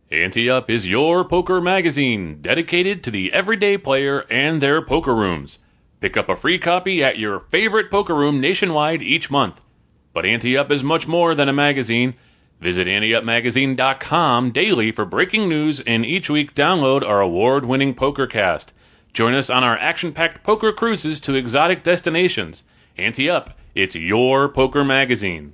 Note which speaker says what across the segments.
Speaker 1: Ante Up is your poker magazine dedicated to the everyday player and their poker rooms. Pick up a free copy at your favorite poker room nationwide each month. But Ante Up is much more than a magazine. Visit anteupmagazine.com daily for breaking news, and each week download our award-winning PokerCast. Join us on our action-packed poker cruises to exotic destinations. Ante Up, it's your poker magazine.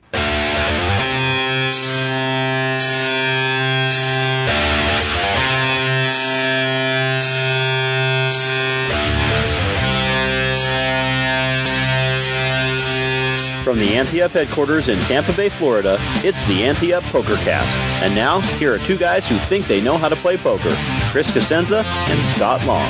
Speaker 2: From the Ante Up headquarters in Tampa Bay, Florida, it's the Ante Up PokerCast. And now, here are two guys who think they know how to play poker, Chris Cosenza and Scott Long.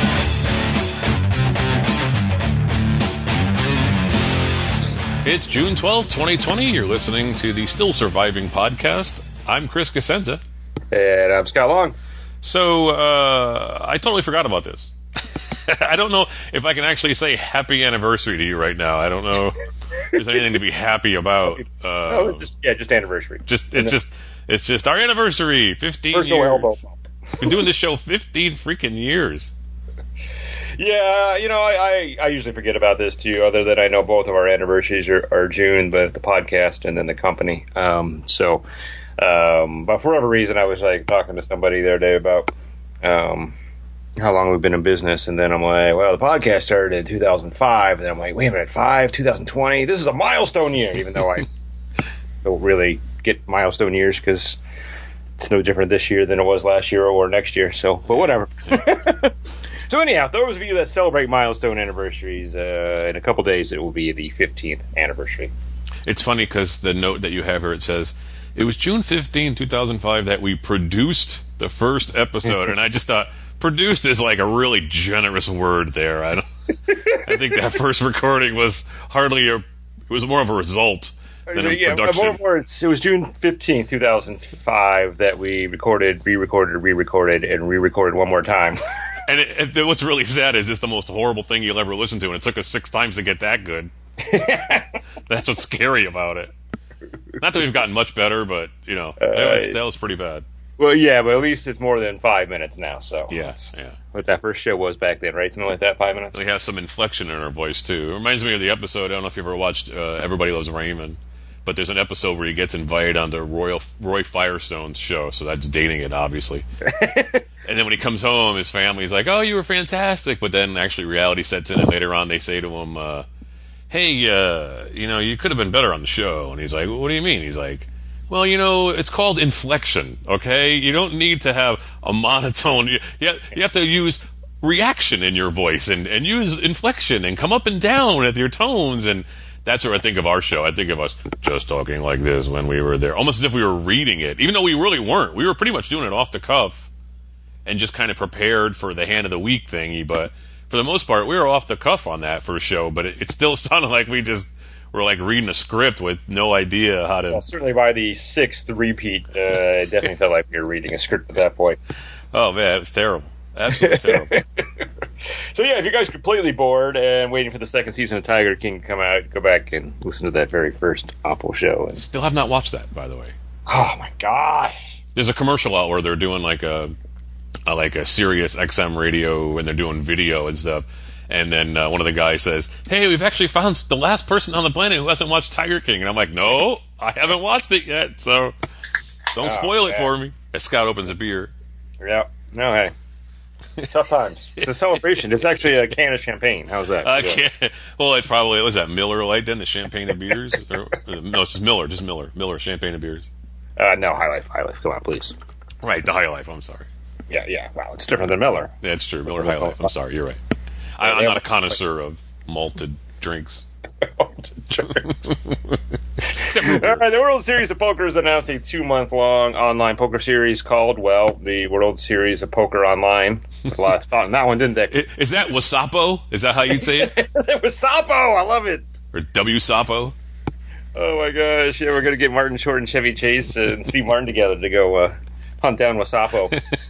Speaker 1: It's June 12th, 2020. You're listening to the Still Surviving podcast. I'm Chris Cosenza.
Speaker 3: And I'm Scott Long.
Speaker 1: So, I totally forgot about this. I don't know if I can actually say happy anniversary to you right now. I don't know if there's anything to be happy about.
Speaker 3: Just anniversary.
Speaker 1: It's just our anniversary. 15
Speaker 3: First
Speaker 1: years.
Speaker 3: elbow.
Speaker 1: Been doing this show 15 freaking years.
Speaker 3: Yeah, I usually forget about this too, other than I know both of our anniversaries are June, but the podcast and then the company. But for whatever reason, I was talking to somebody the other day about how long we've been in business, and then I'm like, well, the podcast started in 2005, and then I'm like, wait a minute, 2020? This is a milestone year, even though I don't really get milestone years because it's no different this year than it was last year or next year, but whatever. So anyhow, those of you that celebrate milestone anniversaries, in a couple days it will be the 15th anniversary.
Speaker 1: It's funny because the note that you have here, it says, it was June 15, 2005 that we produced the first episode, and I just thought, produced is like a really generous word there. I think that first recording was it was more of a result than a production.
Speaker 3: It was June 15th, 2005 that we recorded, re-recorded, and re-recorded one more time.
Speaker 1: And what's really sad is it's the most horrible thing you'll ever listen to, and it took us 6 times to get that good. That's what's scary about it. Not that we've gotten much better, but, that was pretty bad.
Speaker 3: Well, yeah, but at least it's more than 5 minutes now, so.
Speaker 1: Yeah.
Speaker 3: What that first show was back then, right? Something like that, 5 minutes?
Speaker 1: We have some inflection in our voice, too. It reminds me of the episode, I don't know if you ever watched Everybody Loves Raymond, but there's an episode where he gets invited on the Roy Firestone's show, so that's dating it, obviously. And then when he comes home, his family's like, oh, you were fantastic, but then actually reality sets in, and later on they say to him, hey, you could have been better on the show. And he's like, what do you mean? He's like, well, it's called inflection, okay? You don't need to have a monotone. You have to use reaction in your voice and use inflection and come up and down with your tones. And that's what I think of our show. I think of us just talking like this when we were there, almost as if we were reading it, even though we really weren't. We were pretty much doing it off the cuff and just kind of prepared for the hand of the week thingy. But for the most part, we were off the cuff on that first show, but it still sounded like we just were like reading a script with no idea how to.
Speaker 3: Well, certainly by the 6th repeat, it definitely felt like we were reading a script at that point.
Speaker 1: Oh man, it was terrible. Absolutely terrible.
Speaker 3: So yeah, if you guys are completely bored and waiting for the second season of Tiger King to come out, go back and listen to that very first awful show.
Speaker 1: Still have not watched that, by the way.
Speaker 3: Oh my gosh!
Speaker 1: There's a commercial out where they're doing like a Sirius XM radio and they're doing video and stuff. And then one of the guys says, hey, we've actually found the last person on the planet who hasn't watched Tiger King. And I'm like, no, I haven't watched it yet, so don't spoil it for me. As Scott opens a beer.
Speaker 3: Yeah. No, hey. Tough times. It's a celebration. It's actually a can of champagne. How's that?
Speaker 1: Well, it's probably, was that Miller Lite then, the champagne and beers? No, it's just Miller. Miller, champagne and beers.
Speaker 3: No, High Life. Come on, please.
Speaker 1: Right, the High Life, I'm sorry.
Speaker 3: Yeah. Wow, it's different than Miller.
Speaker 1: That's true. Miller High Life. I'm sorry. You're right. I'm not a connoisseur of malted drinks.
Speaker 3: All right, the World Series of Poker has announced a 2-month-long online poker series called, the World Series of Poker Online. A lot of thought in that one, didn't they?
Speaker 1: Is that Wasapo? Is that how you'd say it?
Speaker 3: Wasapo! I love it!
Speaker 1: Or W-Sapo?
Speaker 3: Oh my gosh, yeah, we're going to get Martin Short and Chevy Chase and Steve Martin together to go hunt down Wasapo.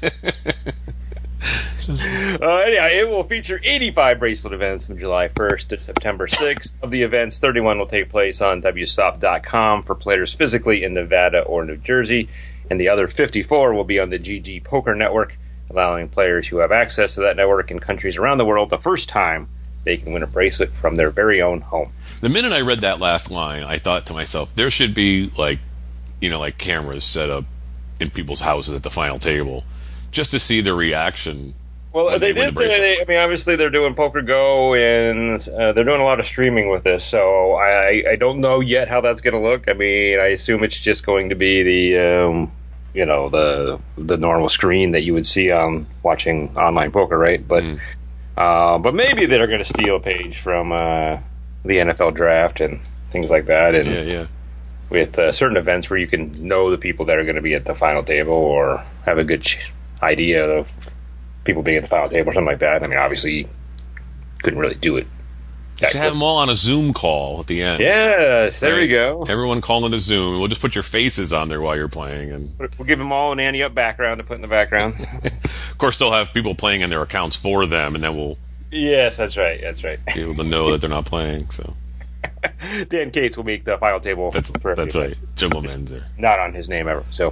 Speaker 3: Anyhow, it will feature 85 bracelet events from July 1st to September 6th. Of the events, 31 will take place on WSOP.com for players physically in Nevada or New Jersey, and the other 54 will be on the GG Poker Network, allowing players who have access to that network in countries around the world the first time they can win a bracelet from their very own home.
Speaker 1: The minute I read that last line, I thought to myself, there should be like cameras set up in people's houses at the final table just to see the reaction.
Speaker 3: Well, they did say, obviously they're doing Poker Go, and they're doing a lot of streaming with this, so I don't know yet how that's going to look. I assume it's just going to be the normal screen that you would see on watching online poker, right? But maybe they're going to steal a page from the NFL draft and things like that, and with certain events where you can know the people that are going to be at the final table or have a good idea of people being at the final table or something like that. Obviously, you couldn't really do it.
Speaker 1: Just have them all on a Zoom call at the end.
Speaker 3: Yes, there we go.
Speaker 1: Everyone calling a Zoom. We'll just put your faces on there while you're playing, and
Speaker 3: we'll give them all an Ante Up background to put in the background.
Speaker 1: Of course, they'll have people playing in their accounts for them, and then we'll.
Speaker 3: Yes, that's right.
Speaker 1: Be able to know that they're not playing. So.
Speaker 3: Dan Cates will make the final table.
Speaker 1: That's right. Jim Lemenzer.
Speaker 3: Not on his name ever. So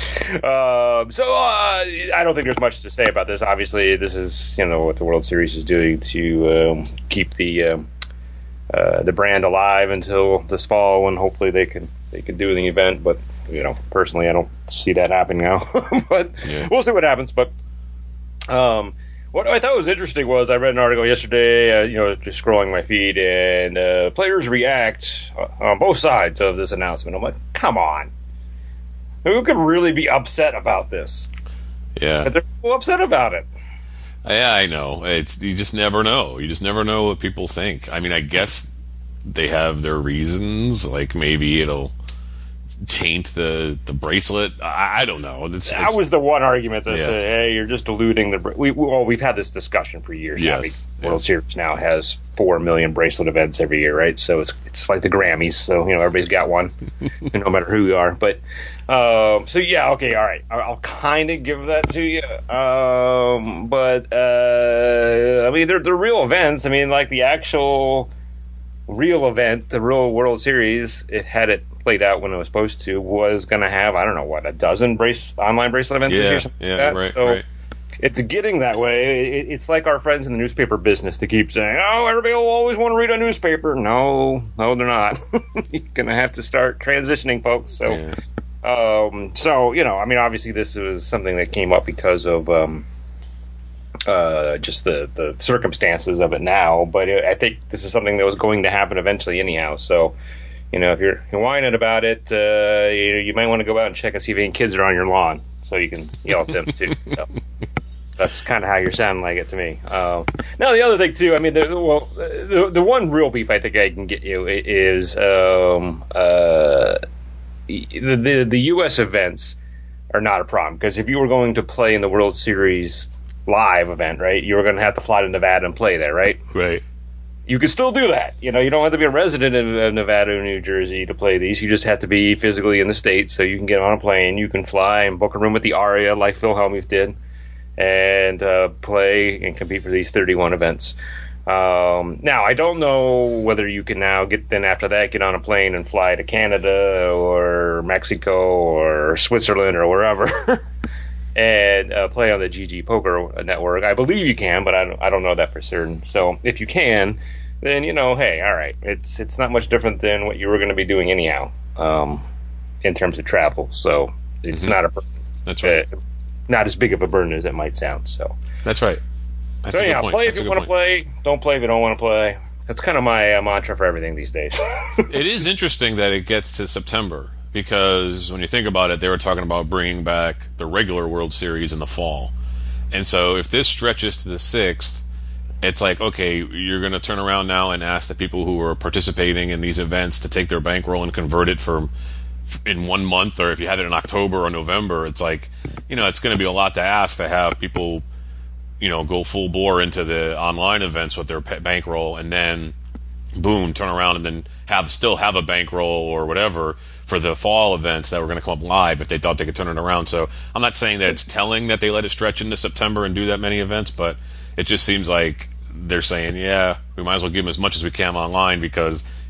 Speaker 3: I don't think there's much to say about this. Obviously, this is what the World Series is doing to keep the brand alive until this fall, when hopefully they can do the event. But personally, I don't see that happening now. But we'll see what happens. But what I thought was interesting was I read an article yesterday, just scrolling my feed, and players react on both sides of this announcement. I'm like, come on. Who could really be upset about this?
Speaker 1: Yeah.
Speaker 3: But they're so upset about it.
Speaker 1: Yeah, I know. You just never know. You just never know what people think. I guess they have their reasons. Like maybe it'll taint the bracelet. I don't know.
Speaker 3: That was the one argument that said, "Hey, you're just diluting the." We've had this discussion for years now. World Series now has 4 million bracelet events every year, right? So it's like the Grammys. So everybody's got one, no matter who you are. But okay, all right. I'll kind of give that to you. But they're real events. Like the actual real event, the real World Series, it had it played out when it was supposed to, was going to have, a dozen online bracelet events this year, something like that.
Speaker 1: Right,
Speaker 3: so
Speaker 1: right.
Speaker 3: It's getting that way. It's like our friends in the newspaper business to keep saying, "Oh, everybody will always want to read a newspaper." No, they're not. You're going to have to start transitioning, folks. So, obviously this was something that came up because of just the circumstances of it now. But I think this is something that was going to happen eventually anyhow. So, if you're whining about it, you might want to go out and check and see if any kids are on your lawn, so you can yell at them too. So that's kind of how you're sounding like it to me. Now the other thing too, the one real beef I think I can get you is the U.S. events are not a problem, because if you were going to play in the World Series live event, right, you were going to have to fly to Nevada and play there, right?
Speaker 1: Right.
Speaker 3: You can still do that. You don't have to be a resident of Nevada or New Jersey to play these. You just have to be physically in the state, so you can get on a plane, you can fly and book a room at the Aria like Phil Hellmuth did, and play and compete for these 31 events. Now, I don't know whether you can now get on a plane and fly to Canada or Mexico or Switzerland or wherever and play on the GG Poker Network. I believe you can, but I don't know that for certain. So if you can, then hey, all right, it's not much different than what you were going to be doing anyhow, in terms of travel. So it's not a burden.
Speaker 1: That's right.
Speaker 3: Not as big of a burden as it might sound. So
Speaker 1: that's right. That's a good point.
Speaker 3: Play if you want to play. Don't play if you don't want to play. That's kind of my mantra for everything these days.
Speaker 1: It is interesting that it gets to September, because when you think about it, they were talking about bringing back the regular World Series in the fall. And so if this stretches to the 6th, it's like, okay, you're going to turn around now and ask the people who are participating in these events to take their bankroll and convert it in 1 month, or if you had it in October or November, it's like, it's going to be a lot to ask to have people, go full bore into the online events with their bankroll, and then boom, turn around and then still have a bankroll or whatever for the fall events that were going to come up live if they thought they could turn it around. So I'm not saying that it's telling that they let it stretch into September and do that many events, but it just seems like they're saying, we might as well give them as much as we can online, because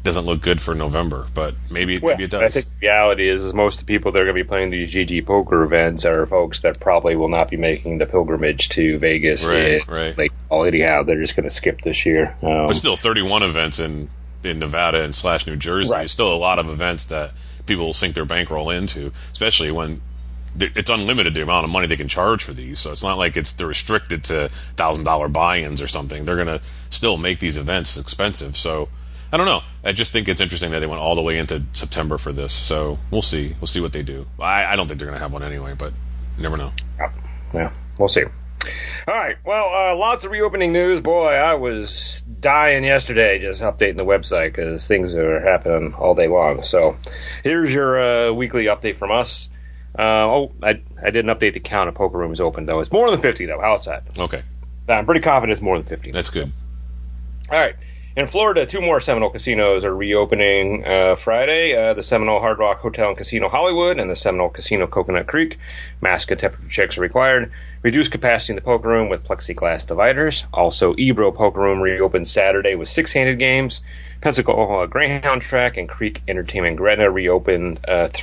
Speaker 1: doesn't look good for November, but maybe it does.
Speaker 3: I think the reality is most of the people that are going to be playing these GG poker events are folks that probably will not be making the pilgrimage to Vegas.
Speaker 1: Right.
Speaker 3: Like, anyhow, they're just going to skip this year.
Speaker 1: But still, 31 events in Nevada and / New Jersey.
Speaker 3: Right.
Speaker 1: There's still a lot of events that people will sink their bankroll into, especially when it's unlimited the amount of money they can charge for these. So it's not like they're restricted to $1,000 buy-ins or something. They're going to still make these events expensive. So I don't know. I just think it's interesting that they went all the way into September for this. So we'll see. We'll see what they do. I don't think they're going to have one anyway, but you never know.
Speaker 3: Yeah, we'll see. All right. Well, lots of reopening news. Boy, I was dying yesterday just updating the website because things are happening all day long. So here's your weekly update from us. I didn't update the count of poker rooms open, though. It's more than 50, though. How's that?
Speaker 1: Okay.
Speaker 3: I'm pretty confident it's more than 50.
Speaker 1: That's good.
Speaker 3: All right. In Florida, 2 more Seminole casinos are reopening Friday. The Seminole Hard Rock Hotel and Casino Hollywood and the Seminole Casino Coconut Creek. Mask and temperature checks are required. Reduced capacity in the poker room with plexiglass dividers. Also, Ebro Poker Room reopened Saturday with 6-handed games. Pensacola Greyhound Track and Creek Entertainment Gretna reopened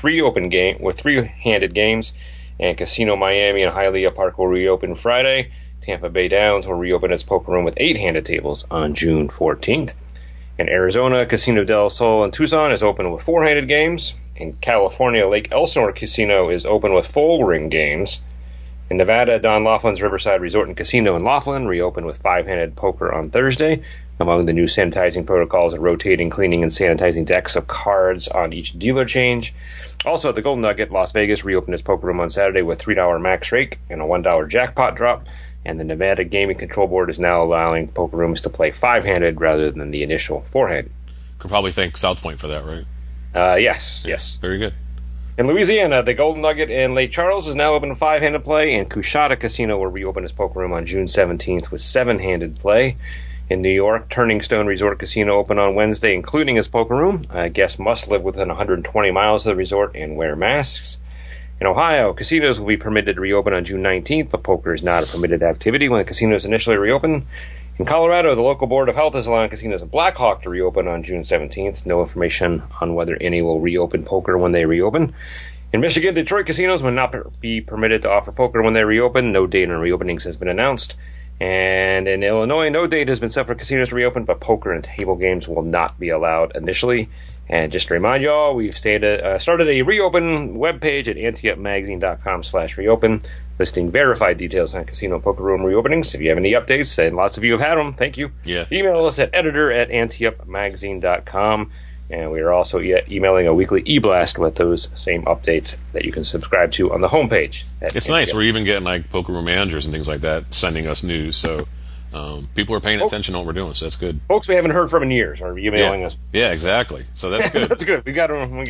Speaker 3: 3-handed games. And Casino Miami and Hialeah Park will reopen Friday. Tampa Bay Downs will reopen its poker room with 8-handed tables on June 14th. In Arizona, Casino del Sol in Tucson is open with 4-handed games. In California, Lake Elsinore Casino is open with full ring games. In Nevada, Don Laughlin's Riverside Resort and Casino in Laughlin reopened with 5-handed poker on Thursday. Among the new sanitizing protocols are rotating, cleaning, and sanitizing decks of cards on each dealer change. Also, the Golden Nugget Las Vegas reopened its poker room on Saturday with $3 max rake and a $1 jackpot drop. And the Nevada Gaming Control Board is now allowing poker rooms to play 5-handed rather than the initial 4-handed.
Speaker 1: Could probably thank South Point for that, right?
Speaker 3: Yes.
Speaker 1: Very good.
Speaker 3: In Louisiana, the Golden Nugget in Lake Charles is now open to 5-handed play, and Coushatta Casino will reopen its poker room on June 17th with 7-handed play. In New York, Turning Stone Resort Casino opened on Wednesday, including its poker room. Guests must live within 120 miles of the resort and wear masks. In Ohio, casinos will be permitted to reopen on June 19th, but poker is not a permitted activity when the casinos initially reopen. In Colorado, the local Board of Health is allowing casinos in Black Hawk to reopen on June 17th. No information on whether any will reopen poker when they reopen. In Michigan, Detroit casinos will not be permitted to offer poker when they reopen. No date on reopenings has been announced. And in Illinois, no date has been set for casinos to reopen, but poker and table games will not be allowed initially. And just to remind you all, we've started a reopen webpage at anteupmagazine.com/reopen, listing verified details on casino and poker room reopenings. If you have any updates, and lots of you have had them, thank you.
Speaker 1: Yeah.
Speaker 3: Email us at editor@anteupmagazine.com. And we are also emailing a weekly e-blast with those same updates that you can subscribe to on the homepage.
Speaker 1: It's nice. We're even getting like poker room managers and things like that sending us news. So people are paying attention to what we're doing. So that's good.
Speaker 3: Folks we haven't heard from in years are emailing us.
Speaker 1: Yeah, exactly. So that's good.
Speaker 3: That's good. We got them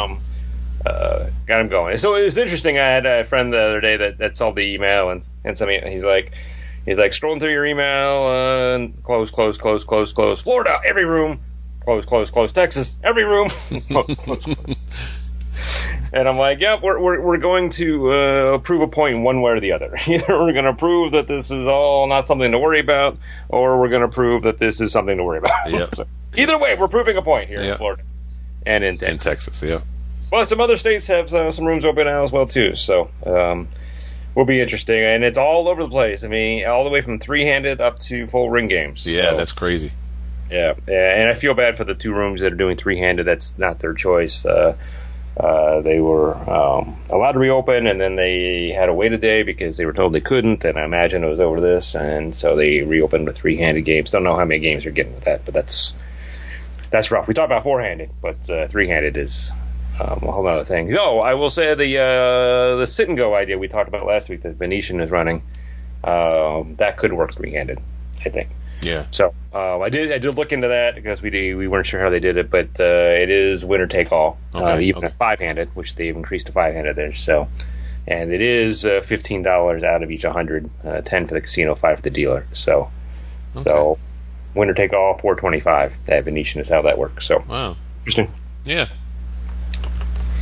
Speaker 3: going. So it was interesting. I had a friend the other day that saw the email and sent me. He's like scrolling through your email and close. Florida, every room. Close. Texas, every room. Close. And I'm like, yep, we're going to prove a point one way or the other. Either we're going to prove that this is all not something to worry about, or we're going to prove that this is something to worry about.
Speaker 1: Yep.
Speaker 3: So either way, we're proving a point here in Florida and in Texas.
Speaker 1: In Texas, yeah.
Speaker 3: Well, some other states have some rooms open now as well too. So will be interesting, and it's all over the place. I mean, all the way from 3-handed up to full ring games.
Speaker 1: Yeah,
Speaker 3: so,
Speaker 1: that's crazy.
Speaker 3: Yeah, and I feel bad for the 2 rooms that are doing 3-handed. That's not their choice. They were allowed to reopen, and then they had to wait a day because they were told they couldn't, and I imagine it was over this, and so they reopened with 3-handed games. Don't know how many games they're getting with that, but that's rough. We talked about 4-handed, but 3-handed is a whole other thing. No, I will say the sit and go idea we talked about last week that Venetian is running, that could work 3-handed, I think.
Speaker 1: Yeah.
Speaker 3: So I did look into that because we weren't sure how they did it, but it is winner take all, even at 5-handed, which they've increased to 5-handed there. So, and it is $15 out of each 100, 10 for the casino, 5 for the dealer. So winner take all, $425. That Venetian is how that works. So
Speaker 1: wow,
Speaker 3: interesting.
Speaker 1: Yeah.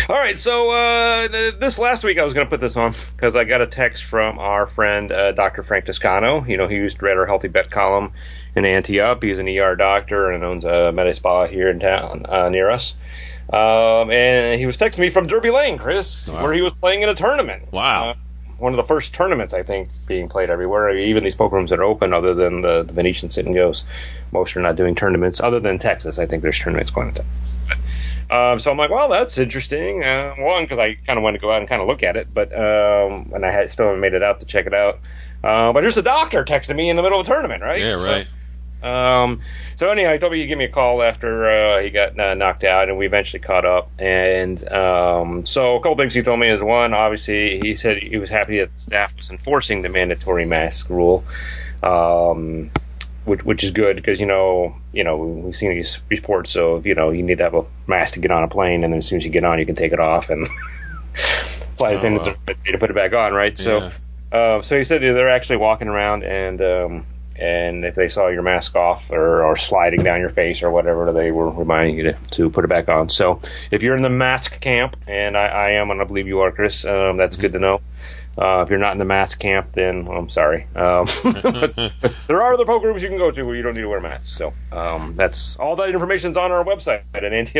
Speaker 3: All right, so this last week I was going to put this on because I got a text from our friend Dr. Frank Toscano. You know, he used to write our Healthy Bet column in Ante Up. He's an ER doctor and owns a med spa here in town near us. And he was texting me from Derby Lane, Chris, where he was playing in a tournament.
Speaker 1: Wow.
Speaker 3: One of the first tournaments, I think, being played everywhere. Even these poker rooms that are open, other than the Venetian Sit and Goes, most are not doing tournaments. Other than Texas, I think there's tournaments going to Texas. So I'm like, well, that's interesting. One, because I kind of wanted to go out and kind of look at it, but and I still haven't made it out to check it out. But here's a doctor texting me in the middle of a tournament, right?
Speaker 1: Yeah, right.
Speaker 3: So anyhow, he told me he'd give me a call after he got knocked out, and we eventually caught up. And so a couple things he told me is, one, obviously, he said he was happy that the staff was enforcing the mandatory mask rule, which is good because, you know, we've seen these reports of, you need to have a mask to get on a plane, and then as soon as you get on, you can take it off, and flight attendants are to put it back on, right?
Speaker 1: Yeah.
Speaker 3: So he said they're actually walking around, and if they saw your mask off or sliding down your face or whatever, they were reminding you to put it back on. So if you're in the mask camp, and I am, and I believe you are, Chris, that's good to know. If you're not in the mask camp, then I'm sorry. But there are other poker rooms you can go to where you don't need to wear masks. So that's all that information's on our website at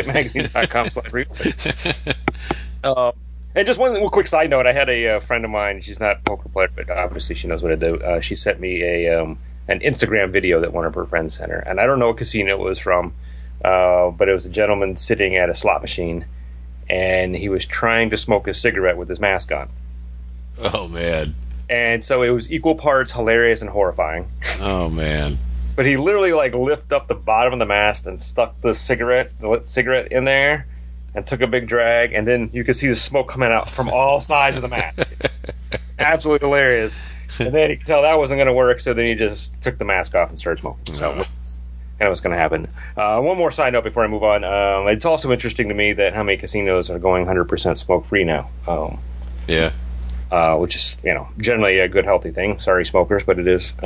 Speaker 3: anteupmagazine.com/replay. And just one quick side note, I had a friend of mine, she's not a poker player, but obviously she knows what to do. She sent me an Instagram video that one of her friends sent her. And I don't know what casino it was from, but it was a gentleman sitting at a slot machine, and he was trying to smoke a cigarette with his mask on.
Speaker 1: Oh, man.
Speaker 3: And so it was equal parts hilarious and horrifying.
Speaker 1: Oh, man.
Speaker 3: But he literally, lifted up the bottom of the mask and stuck the lit cigarette in there, and took a big drag, and then you could see the smoke coming out from all sides of the mask. Absolutely hilarious. And then he could tell that wasn't going to work, so then he just took the mask off and started smoking. So kind of what's going to happen. One more side note before I move on. It's also interesting to me that how many casinos are going 100% smoke-free now.
Speaker 1: Yeah.
Speaker 3: Which is, generally a good, healthy thing. Sorry, smokers, but it is.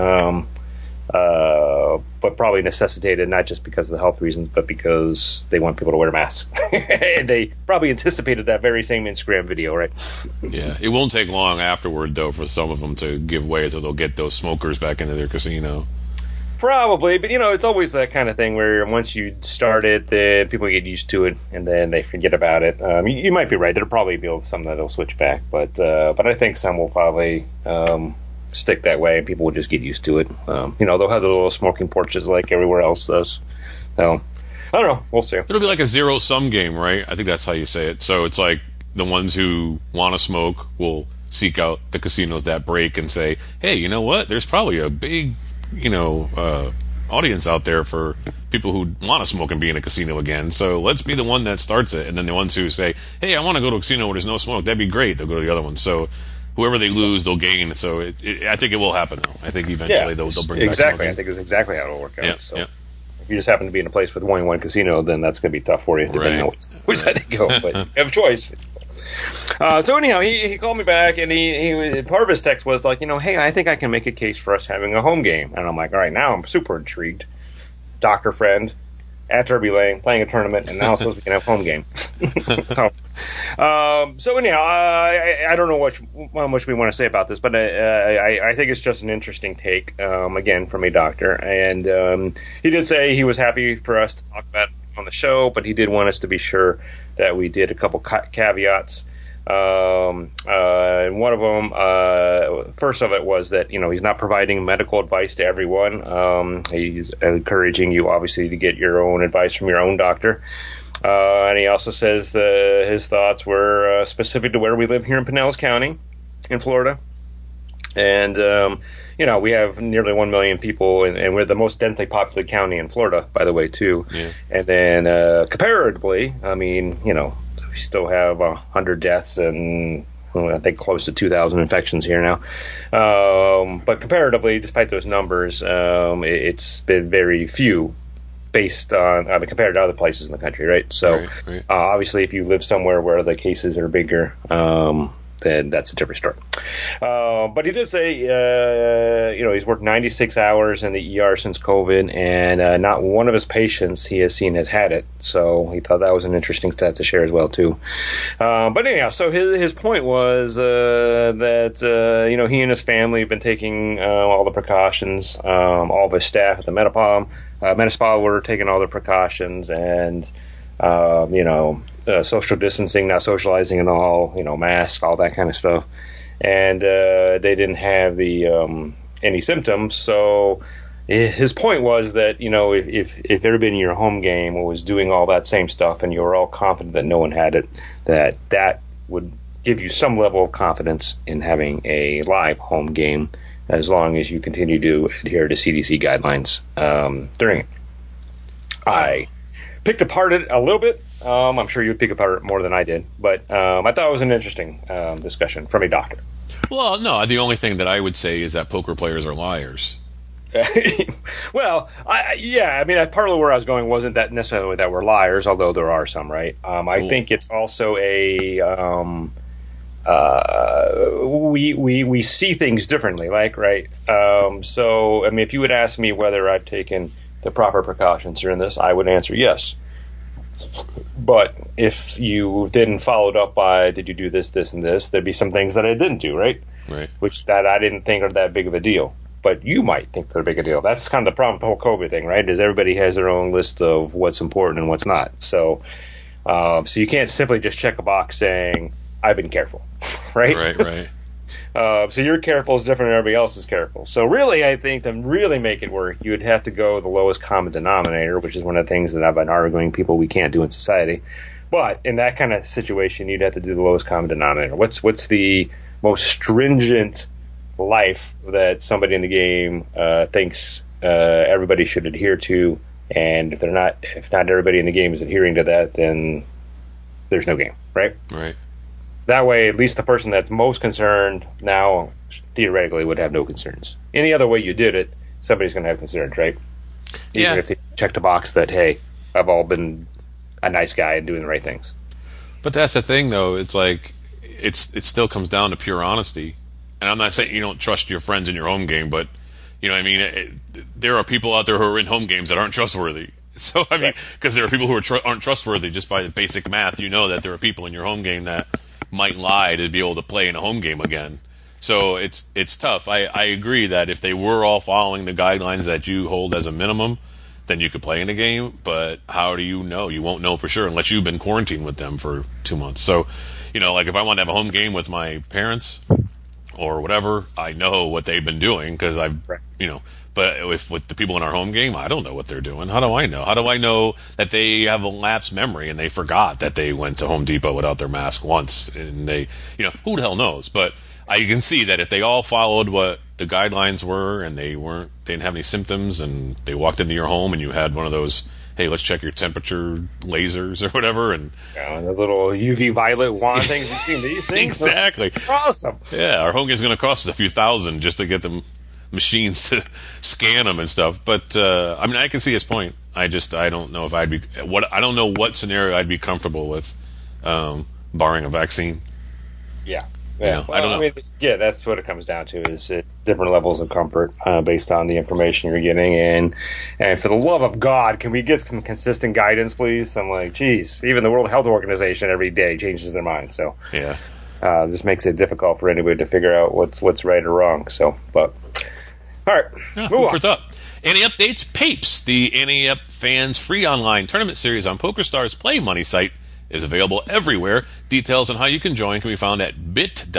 Speaker 3: But probably necessitated not just because of the health reasons, but because they want people to wear masks. And they probably anticipated that very same Instagram video, right?
Speaker 1: Yeah, it won't take long afterward, though, for some of them to give way, so they'll get those smokers back into their casino.
Speaker 3: Probably, but it's always that kind of thing where once you start it, then people get used to it, and then they forget about it. You might be right; there'll probably be some that'll switch back, but I think some will probably stick that way, and people will just get used to it. They'll have the little smoking porches like everywhere else does. So I don't know. We'll see.
Speaker 1: It'll be like a zero-sum game, right? I think that's how you say it. So it's like the ones who want to smoke will seek out the casinos that break and say, "Hey, you know what? There's probably a big audience out there for people who want to smoke and be in a casino again. So let's be the one that starts it." And then the ones who say, "Hey, I want to go to a casino where there's no smoke," that'd be great. They'll go to the other one. So whoever they lose, they'll gain. So I think it will happen, though. I think eventually they'll bring back
Speaker 3: exactly.
Speaker 1: smoking.
Speaker 3: I think that's exactly how it'll work out.
Speaker 1: Yeah,
Speaker 3: so
Speaker 1: yeah.
Speaker 3: if you just happen to be in a place with one casino, then that's going to be tough for you, depending on which side to go. But you have a choice. So anyhow, he called me back, and he part of his text was like, hey, I think I can make a case for us having a home game. And I'm like, all right, now I'm super intrigued. Doctor friend at Derby Lane playing a tournament, and now so we can have home game. So anyhow, I don't know how much we want to say about this, but I think it's just an interesting take, again, from a doctor. And he did say he was happy for us to talk about it on the show, but he did want us to be sure that we did a couple caveats. And one of them, first of it was that, he's not providing medical advice to everyone. He's encouraging you, obviously, to get your own advice from your own doctor. And he also says his thoughts were specific to where we live here in Pinellas County in Florida. And, we have nearly 1 million people, and we're the most densely populated county in Florida, by the way, too. Yeah. And then comparatively, we still have 100 deaths and I think close to 2,000 infections here now. But comparatively, despite those numbers, it's been very few based on compared to other places in the country, right? So right. Obviously, if you live somewhere where the cases are bigger, then that's a different story. But he did say, he's worked 96 hours in the ER since COVID, and not one of his patients he has seen has had it. So he thought that was an interesting stat to share as well, too. But anyhow, so his point was that, he and his family have been taking all the precautions. All of his staff at the Metaspa were taking all the precautions, and social distancing, not socializing at all, masks, all that kind of stuff. And they didn't have the any symptoms. So his point was that, if everybody in your home game was doing all that same stuff and you were all confident that no one had it, that would give you some level of confidence in having a live home game as long as you continue to adhere to CDC guidelines during it. I picked apart it a little bit. I'm sure you would pick apart it more than I did, but I thought it was an interesting discussion from a doctor.
Speaker 1: Well, no, the only thing that I would say is that poker players are liars.
Speaker 3: Well, part of where I was going wasn't that necessarily that we're liars, although there are some, right? I think it's also we see things differently, right? So, if you would ask me whether I've taken the proper precautions during this, I would answer yes. But if you didn't follow it up by, did you do this, this, and this, there'd be some things that I didn't do, right?
Speaker 1: Right.
Speaker 3: Which that I didn't think are that big of a deal. But you might think they're a big a deal. That's kind of the problem with the whole COVID thing, right? Is everybody has their own list of what's important and what's not. So you can't simply just check a box saying, I've been careful, right?
Speaker 1: Right.
Speaker 3: So your careful is different than everybody else is careful. So really, I think to really make it work, you would have to go the lowest common denominator, which is one of the things that I've been arguing we can't do in society. But in that kind of situation, you'd have to do the lowest common denominator. What's the most stringent life that somebody in the game thinks everybody should adhere to? And if not everybody in the game is adhering to that, then there's no game, right?
Speaker 1: Right.
Speaker 3: That way, at least the person that's most concerned now theoretically would have no concerns. Any other way you did it, somebody's going to have concerns, right? Even if they checked a box that, hey, I've all been a nice guy and doing the right things.
Speaker 1: But that's the thing, though. It's like it still comes down to pure honesty. And I'm not saying you don't trust your friends in your home game, but there are people out there who are in home games that aren't trustworthy. So because there are people who aren't trustworthy just by the basic math, that there are people in your home game that might lie to be able to play in a home game again. So it's tough. I agree that if they were all following the guidelines that you hold as a minimum, then you could play in a game. But how do you know? You won't know for sure unless you've been quarantined with them for 2 months. So, like if I want to have a home game with my parents or whatever, I know what they've been doing because But with the people in our home game, I don't know what they're doing. How do I know? How do I know that they have a lapsed memory and they forgot that they went to Home Depot without their mask once? And they, who the hell knows? But I can see that if they all followed what the guidelines were and they didn't have any symptoms and they walked into your home and you had one of those, hey, let's check your temperature lasers or whatever. And
Speaker 3: the little UV violet wand things. You've seen these things?
Speaker 1: Exactly.
Speaker 3: Awesome.
Speaker 1: Yeah, our home game is going to cost us a few thousand just to get them machines to scan them and stuff. But I can see his point. I don't know if I don't know what scenario I'd be comfortable with, barring a vaccine.
Speaker 3: Yeah.
Speaker 1: I don't know.
Speaker 3: That's what it comes down to is different levels of comfort based on the information you're getting. And for the love of God, can we get some consistent guidance, please? I'm like, geez, even the World Health Organization every day changes their mind. So
Speaker 1: yeah,
Speaker 3: this makes it difficult for anybody to figure out what's right or wrong. So, but all right,
Speaker 1: food for thought. Any updates? Papes, the Ante-Up Fans free online tournament series on PokerStars Play Money site, is available everywhere. Details on how you can join can be found at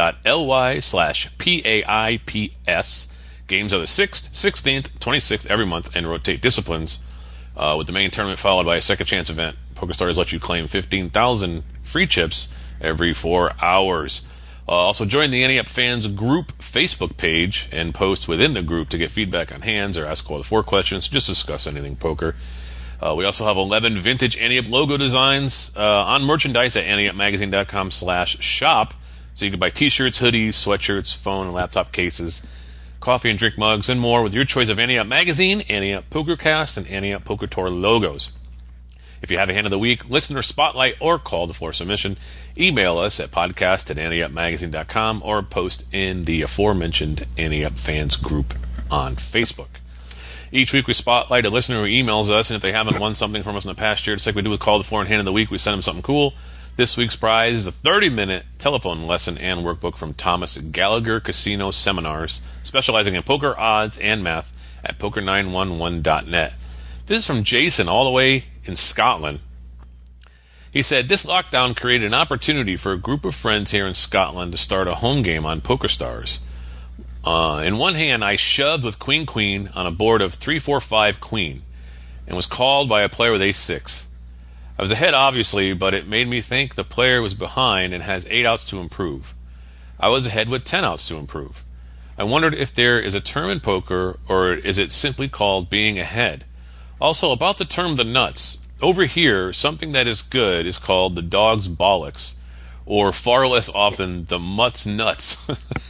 Speaker 1: bit.ly/PAIPS. Games are the 6th, 16th, 26th every month and rotate disciplines, with the main tournament followed by a second chance event. PokerStars lets you claim 15,000 free chips every 4 hours. Also join the Ante-Up Fans group Facebook page and post within the group to get feedback on hands or ask all the 4 questions. Just discuss anything poker. We also have 11 vintage Ante-Up logo designs on merchandise at anteupmagazine.com/shop. So you can buy t-shirts, hoodies, sweatshirts, phone and laptop cases, coffee and drink mugs, and more with your choice of Ante-Up Magazine, Ante-Up PokerCast, and Ante-Up Poker Tour logos. If you have a hand of the week, listener spotlight, or call to floor submission, email us at podcast@anteupmagazine.com or post in the aforementioned Ante Up Fans group on Facebook. Each week we spotlight a listener who emails us, and if they haven't won something from us in the past year, just like we do with Call to Floor and Hand of the Week, we send them something cool. This week's prize is a 30-minute telephone lesson and workbook from Thomas Gallagher Casino Seminars, specializing in poker, odds, and math at poker911.net. This is from Jason, all the way in Scotland. He said, this lockdown created an opportunity for a group of friends here in Scotland to start a home game on PokerStars. In one hand, I shoved with Queen on a board of 3-4-5 Queen and was called by a player with Ace-6. I was ahead, obviously, but it made me think the player was behind and has 8 outs to improve. I was ahead with 10 outs to improve. I wondered if there is a term in poker, or is it simply called being ahead? Also, about the term the nuts. Over here, something that is good is called the dog's bollocks, or far less often, the mutt's nuts.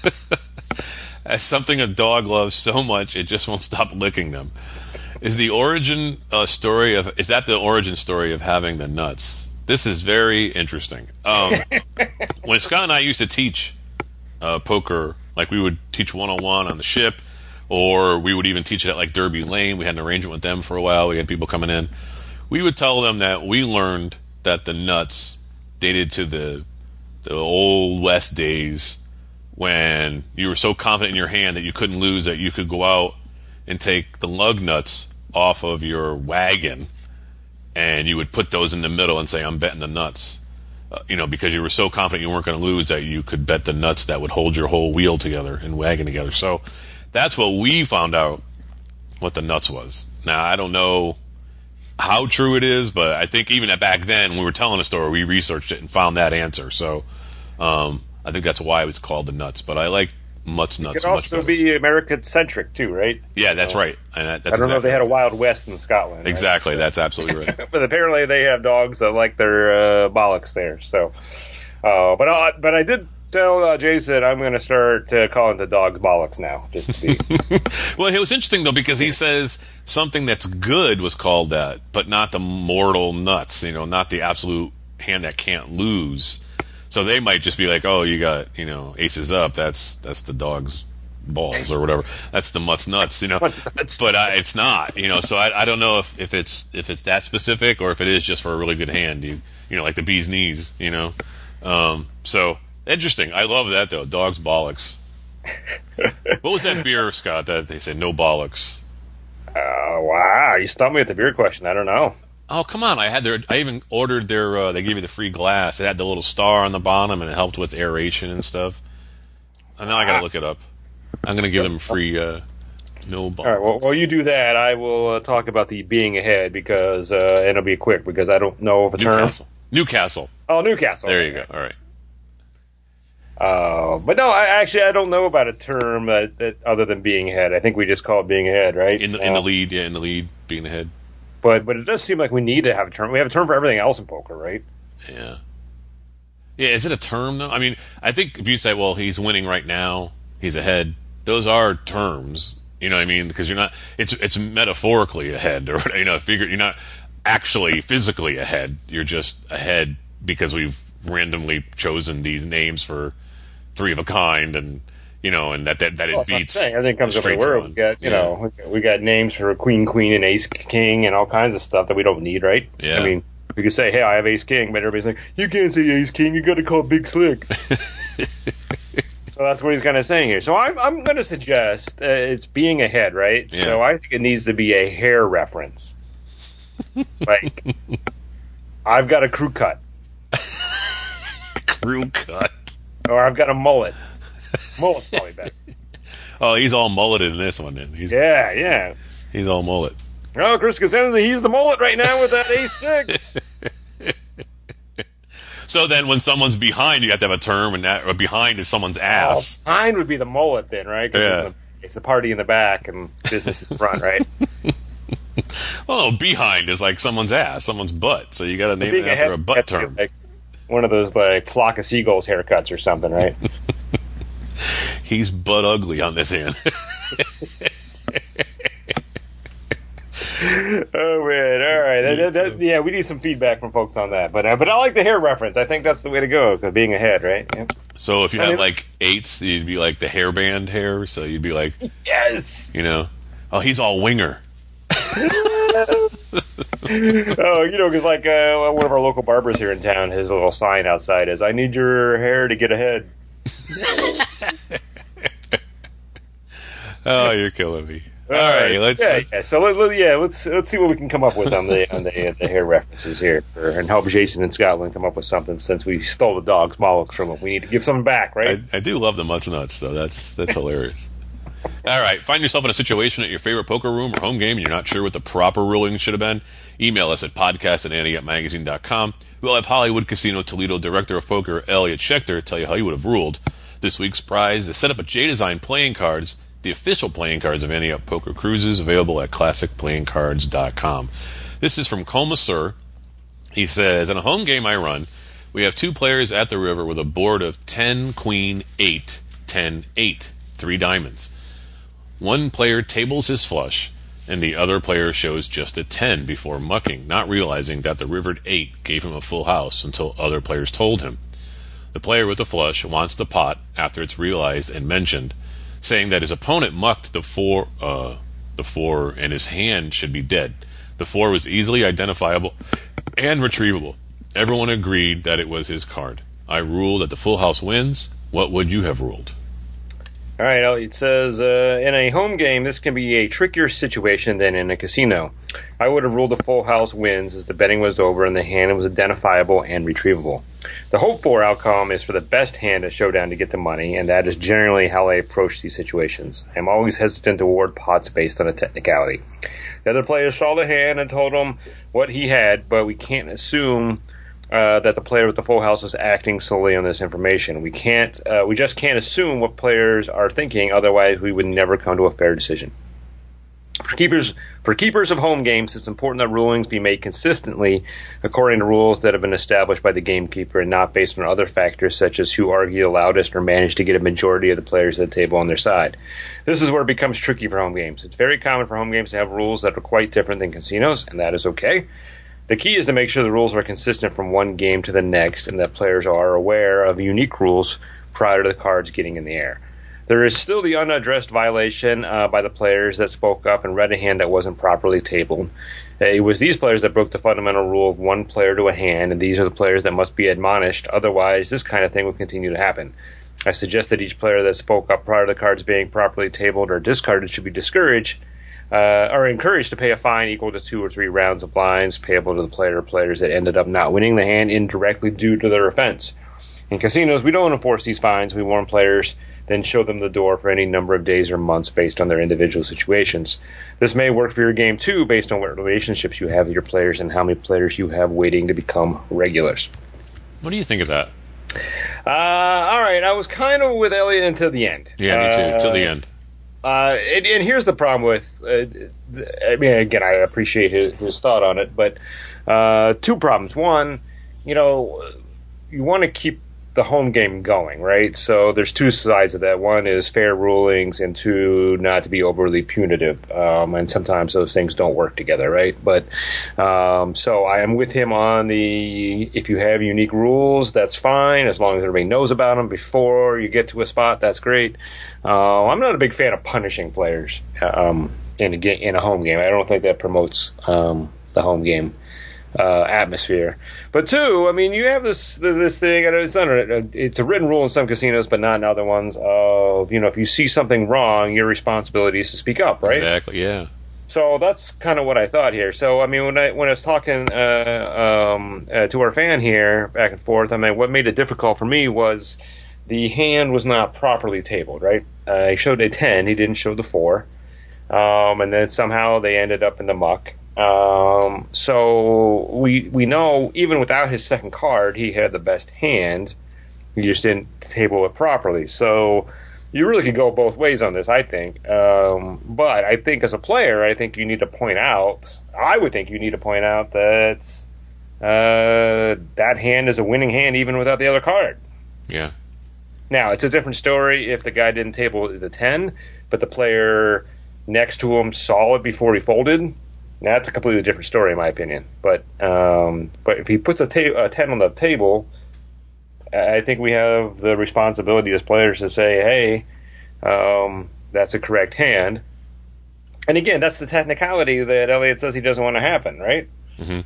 Speaker 1: As something a dog loves so much, it just won't stop licking them. Is the origin story of having the nuts? This is very interesting. When Scott and I used to teach poker, like we would teach 101 on the ship, or we would even teach it at like Derby Lane. We had an arrangement with them for a while. We had people coming in. We would tell them that we learned that the nuts dated to the old West days when you were so confident in your hand that you couldn't lose, that you could go out and take the lug nuts off of your wagon, and you would put those in the middle and say, I'm betting the nuts. Because you were so confident you weren't going to lose that you could bet the nuts that would hold your whole wheel together and wagon together. So that's what we found out what the nuts was. Now, I don't know how true it is, but I think even back then, when we were telling a story, we researched it and found that answer. So I think that's why it was called the nuts. But I like nuts
Speaker 3: it
Speaker 1: much
Speaker 3: could also
Speaker 1: better.
Speaker 3: be American-centric, too, right?
Speaker 1: Yeah, that's right. And that's
Speaker 3: I don't know if they had a Wild West in Scotland.
Speaker 1: Exactly,
Speaker 3: right?
Speaker 1: That's absolutely right.
Speaker 3: But apparently they have dogs that like their bollocks there. So, but I did tell Jason I'm going to start calling the dogs bollocks now, just to be.
Speaker 1: Well, it was interesting though, because he says something that's good was called that, but not the mortal nuts. Not the absolute hand that can't lose. So they might just be like, oh, you got aces up. That's the dog's balls or whatever. That's the mutt's nuts. But it's not. So I don't know if it's that specific, or if it is just for a really good hand. Like the bee's knees. So. Interesting. I love that, though. Dog's bollocks. What was that beer, Scott, that they said no bollocks?
Speaker 3: Wow. You stumped me with the beer question. I don't know.
Speaker 1: Oh, come on. I even ordered their, they gave me the free glass. It had the little star on the bottom, and it helped with aeration and stuff. And now I got to look it up. I'm going to give them free, no bollocks.
Speaker 3: All right. Well, while you do that, I will talk about the being ahead, because, and it'll be quick, because I don't know of a term.
Speaker 1: Newcastle.
Speaker 3: Oh, Newcastle.
Speaker 1: There you go. All right.
Speaker 3: But no, I don't know about a term that other than being ahead. I think we just call it being ahead, right?
Speaker 1: In the lead, in the lead, being ahead.
Speaker 3: But it does seem like we need to have a term. We have a term for everything else in poker, right?
Speaker 1: Yeah. Yeah, is it a term, though? I mean, I think if you say, well, he's winning right now, he's ahead, those are terms, you know what I mean? Because you're not, it's metaphorically ahead, or, you're not actually physically ahead. You're just ahead because we've randomly chosen these names for three of a kind, and and that it beats.
Speaker 3: Everything comes over the word. We got we got names for queen, and ace, king, and all kinds of stuff that we don't need, right?
Speaker 1: Yeah.
Speaker 3: I mean, we could say, hey, I have ace, king, but everybody's like, you can't say ace, king. You got to call it Big Slick. So that's what he's kind of saying here. So I'm going to suggest it's being ahead, right?
Speaker 1: Yeah.
Speaker 3: So I think it needs to be a hair reference. Like, I've got a crew cut.
Speaker 1: Crew cut.
Speaker 3: Or I've got a mullet. Mullet's probably better.
Speaker 1: Oh, he's all mulleted in this one, then.
Speaker 3: Yeah.
Speaker 1: He's all mullet.
Speaker 3: Oh, Chris Cosenza, he's the mullet right now with that ace-6.
Speaker 1: So then when someone's behind, you have to have a term, and that behind is someone's ass.
Speaker 3: Behind would be the mullet then, right? Because it's the party in the back and business in the front, right?
Speaker 1: Well, behind is like someone's ass, someone's butt. So you got to name it after a butt term.
Speaker 3: Like one of those like flock of seagulls haircuts or something, right?
Speaker 1: He's butt ugly on this hand.
Speaker 3: Oh man! All right, Yeah, we need some feedback from folks on that. But I like the hair reference. I think that's the way to go, being ahead, right? Yeah.
Speaker 1: So if you had like 8s, you'd be like the hairband hair. So you'd be like,
Speaker 3: yes,
Speaker 1: oh, he's all winger.
Speaker 3: Because like one of our local barbers here in town, his little sign outside is, "I need your hair to get ahead."
Speaker 1: Oh, you're killing me. All right, let's
Speaker 3: see what we can come up with on the hair references here, and help Jason in Scotland come up with something, since we stole the dog's bollocks from him. We need to give something back, right?
Speaker 1: I do love the Mutts Nuts, though. That's hilarious. All right, find yourself in a situation at your favorite poker room or home game and you're not sure what the proper ruling should have been? Email us at podcast@anteupmagazine.com. We'll have Hollywood Casino Toledo Director of Poker, Elliot Schechter, tell you how he would have ruled. This week's prize is set up a J-Design playing cards, the official playing cards of Ante Up Poker Cruises, available at classicplayingcards.com. This is from Coma Sir. He says, in a home game I run, we have 2 players at the river with a board of 10, queen, 8, 10, 8, 3 diamonds. One player tables his flush, and the other player shows just a 10 before mucking, not realizing that the rivered 8 gave him a full house until other players told him. The player with the flush wants the pot after it's realized and mentioned, saying that his opponent mucked the 4 and his hand should be dead. The 4 was easily identifiable and retrievable. Everyone agreed that it was his card. I ruled that the full house wins. What would you have ruled?
Speaker 3: All right, Elliot says, in a home game, this can be a trickier situation than in a casino. I would have ruled the full house wins as the betting was over and the hand was identifiable and retrievable. The hoped for outcome is for the best hand at showdown to get the money, and that is generally how I approach these situations. I'm always hesitant to award pots based on a technicality. The other player saw the hand and told him what he had, but we can't assume that the player with the full house is acting solely on this information. We just can't assume what players are thinking, otherwise we would never come to a fair decision. For keepers of home games, it's important that rulings be made consistently according to rules that have been established by the gamekeeper and not based on other factors such as who argue the loudest or manage to get a majority of the players at the table on their side. This is where it becomes tricky for home games. It's very common for home games to have rules that are quite different than casinos, and that is okay. The key is to make sure the rules are consistent from one game to the next and that players are aware of unique rules prior to the cards getting in the air. There is still the unaddressed violation by the players that spoke up and read a hand that wasn't properly tabled. It was these players that broke the fundamental rule of one player to a hand, and these are the players that must be admonished. Otherwise, this kind of thing will continue to happen. I suggest that each player that spoke up prior to the cards being properly tabled or discarded should be discouraged are encouraged to pay a fine equal to 2 or 3 rounds of blinds payable to the player or players that ended up not winning the hand indirectly due to their offense. In casinos, we don't enforce these fines. We warn players, then show them the door for any number of days or months based on their individual situations. This may work for your game, too, based on what relationships you have with your players and how many players you have waiting to become regulars.
Speaker 1: What do you think of that?
Speaker 3: All right, I was kind of with Elliot until the end.
Speaker 1: Yeah, me too, till the end.
Speaker 3: And here's the problem with, I mean, again, I appreciate his thought on it, but 2 problems. One, you want to keep the home game going, right? So there's 2 sides of that. One is fair rulings, and 2, not to be overly punitive. And sometimes those things don't work together, right? But so I am with him on if you have unique rules, that's fine, as long as everybody knows about them before you get to a spot, that's great. I'm not a big fan of punishing players in a home game. I don't think that promotes the home game atmosphere. But 2, I mean, you have this thing, and it's a written rule in some casinos, but not in other ones, of, if you see something wrong, your responsibility is to speak up, right?
Speaker 1: Exactly, yeah.
Speaker 3: So that's kind of what I thought here. So, I mean, when I was talking to our fan here, back and forth, I mean, what made it difficult for me was the hand was not properly tabled, right? He showed a 10, he didn't show the 4, and then somehow they ended up in the muck. So we know even without his second card, he had the best hand. He just didn't table it properly. So you really could go both ways on this, I think. But I think as a player, I think you need to point out. I would think you need to point out that that hand is a winning hand even without the other card.
Speaker 1: Yeah.
Speaker 3: Now it's a different story if the guy didn't table the 10, but the player next to him saw it before he folded. Now, that's a completely different story, in my opinion. But if he puts a 10 on the table, I think we have the responsibility as players to say, hey, that's a correct hand. And again, that's the technicality that Elliot says he doesn't want to happen, right?
Speaker 1: Mm-hmm.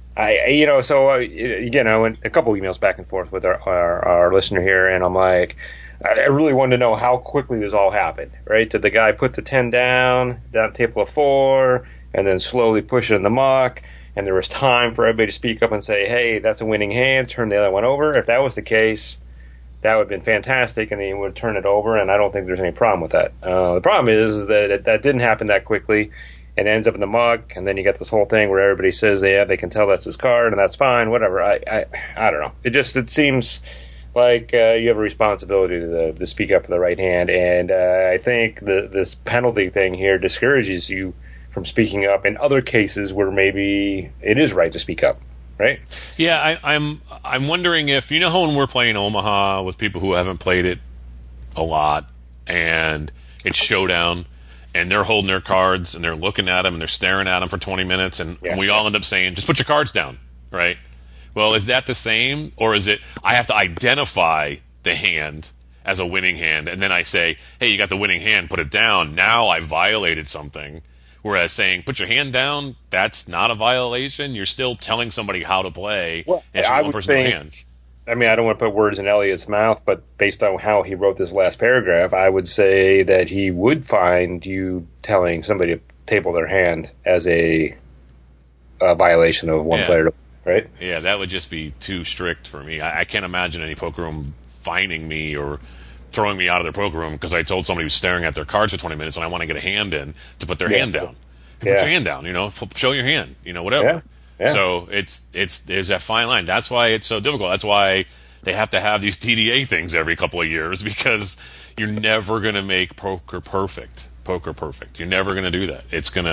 Speaker 3: Again, I went a couple emails back and forth with our listener here, and I'm like, I really wanted to know how quickly this all happened, right? Did the guy put the 10 down table of 4, and then slowly push it in the muck, and there was time for everybody to speak up and say, hey, that's a winning hand, turn the other one over? If that was the case, that would have been fantastic, and then he would turn it over, and I don't think there's any problem with that. The problem is that didn't happen that quickly, and it ends up in the muck, and then you get this whole thing where everybody says they can tell that's his card, and that's fine, whatever. I don't know. It seems like you have a responsibility to speak up for the right hand, and I think this penalty thing here discourages you from speaking up in other cases where maybe it is right to speak up, right?
Speaker 1: Yeah, I'm wondering if, you know how when we're playing Omaha with people who haven't played it a lot, and it's showdown, and they're holding their cards, and they're looking at them, and they're staring at them for 20 minutes, and we all end up saying, just put your cards down, right? Well, is that the same, or is it I have to identify the hand as a winning hand, and then I say, hey, you got the winning hand, put it down. Now I violated something. Whereas saying, put your hand down, that's not a violation. You're still telling somebody how to play.
Speaker 3: Well, I would think, I mean, I don't want to put words in Elliot's mouth, but based on how he wrote this last paragraph, I would say that he would find you telling somebody to table their hand as a violation of one player, right?
Speaker 1: Yeah, that would just be too strict for me. I can't imagine any poker room fining me or throwing me out of their poker room because I told somebody who's staring at their cards for 20 minutes and I want to get a hand in to put their hand down. Hey, put your hand down, show your hand, whatever. Yeah. So there's that fine line. That's why it's so difficult. That's why they have to have these TDA things every couple of years, because you're never going to make poker perfect. You're never going to do that.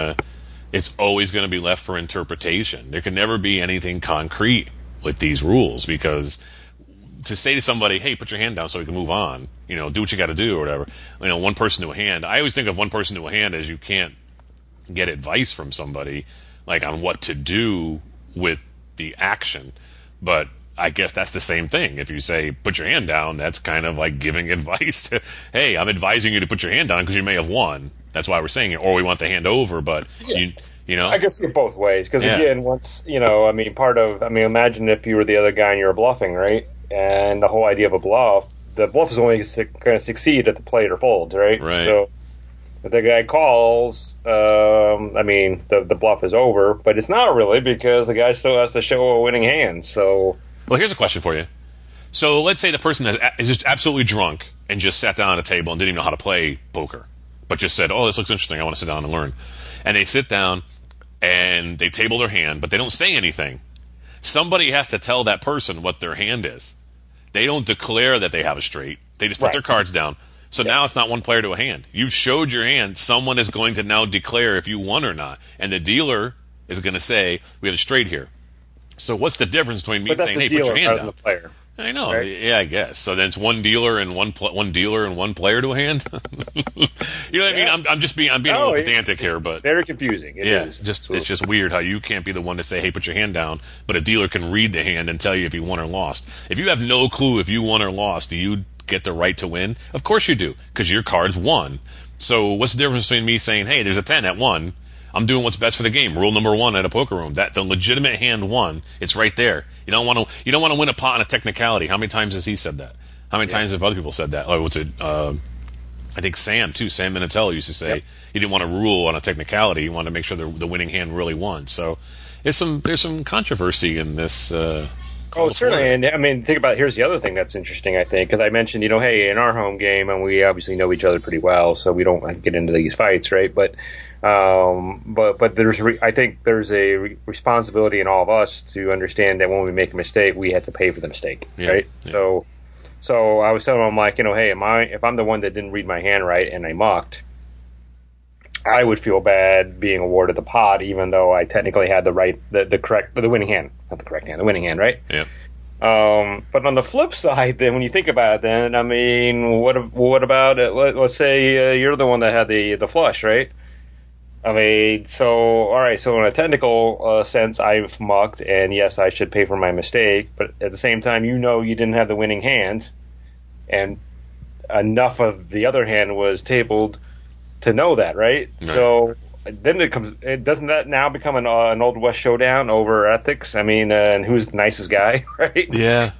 Speaker 1: It's always going to be left for interpretation. There can never be anything concrete with these rules, because to say to somebody, hey, put your hand down so we can move on, do what you got to do or whatever. One person to a hand. I always think of one person to a hand as you can't get advice from somebody like on what to do with the action. But I guess that's the same thing. If you say, put your hand down, that's kind of like giving advice to, hey, I'm advising you to put your hand down because you may have won. That's why we're saying it. Or we want the hand over, but I guess
Speaker 3: it both ways. Because again, once, imagine if you were the other guy and you were bluffing, right? And the whole idea of the bluff is only going to succeed if the player folds, right? So if the guy calls, the bluff is over, but it's not really, because the guy still has to show a winning hand. So,
Speaker 1: well, here's a question for you. So let's say the person is just absolutely drunk and just sat down at a table and didn't even know how to play poker, but just said, oh, this looks interesting, I want to sit down and learn. And they sit down and they table their hand, but they don't say anything. Somebody has to tell that person what their hand is. They don't declare that they have a straight. They just put their cards down. So now it's not one player to a hand. You've showed your hand. Someone is going to now declare if you won or not. And the dealer is going to say, we have a straight here. So what's the difference between me saying, hey, put your hand down?
Speaker 3: The player.
Speaker 1: I know. Right? Yeah, I guess. So then it's one dealer and one player to a hand. You know what I mean? I'm being a little pedantic here, but
Speaker 3: it's very confusing.
Speaker 1: It's just weird how you can't be the one to say, hey, put your hand down, but a dealer can read the hand and tell you if you won or lost. If you have no clue if you won or lost, do you get the right to win? Of course you do, because your cards won. So what's the difference between me saying, hey, there's a 10 at 1? I'm doing what's best for the game. Rule number 1 at a poker room. That the legitimate hand won. It's right there. You don't want to win a pot on a technicality. How many times has he said that? How many times have other people said that? Oh, what's it? I think Sam too. Sam Minatello used to say he didn't want to rule on a technicality. He wanted to make sure the winning hand really won. So there's some controversy in this.
Speaker 3: Certainly. And think about it. Here's the other thing that's interesting, I think, because I mentioned, hey, in our home game, and we obviously know each other pretty well, so we don't get into these fights, right? But I think there's a responsibility in all of us to understand that when we make a mistake, we have to pay for the mistake, right? Yeah. So I was telling him, like, hey, if I'm the one that didn't read my hand right and I mucked, I would feel bad being awarded the pot, even though I technically had the winning hand, not the correct hand, the winning hand, right?
Speaker 1: Yeah.
Speaker 3: But on the flip side, then when you think about it, then what about it? Let's say you're the one that had the flush, right? I mean, all right, so in a technical sense, I've mucked, and yes, I should pay for my mistake, but at the same time, you didn't have the winning hand, and enough of the other hand was tabled to know that, right? So then doesn't that now become an Old West showdown over ethics? I mean, and who's the nicest guy, right?
Speaker 1: Yeah.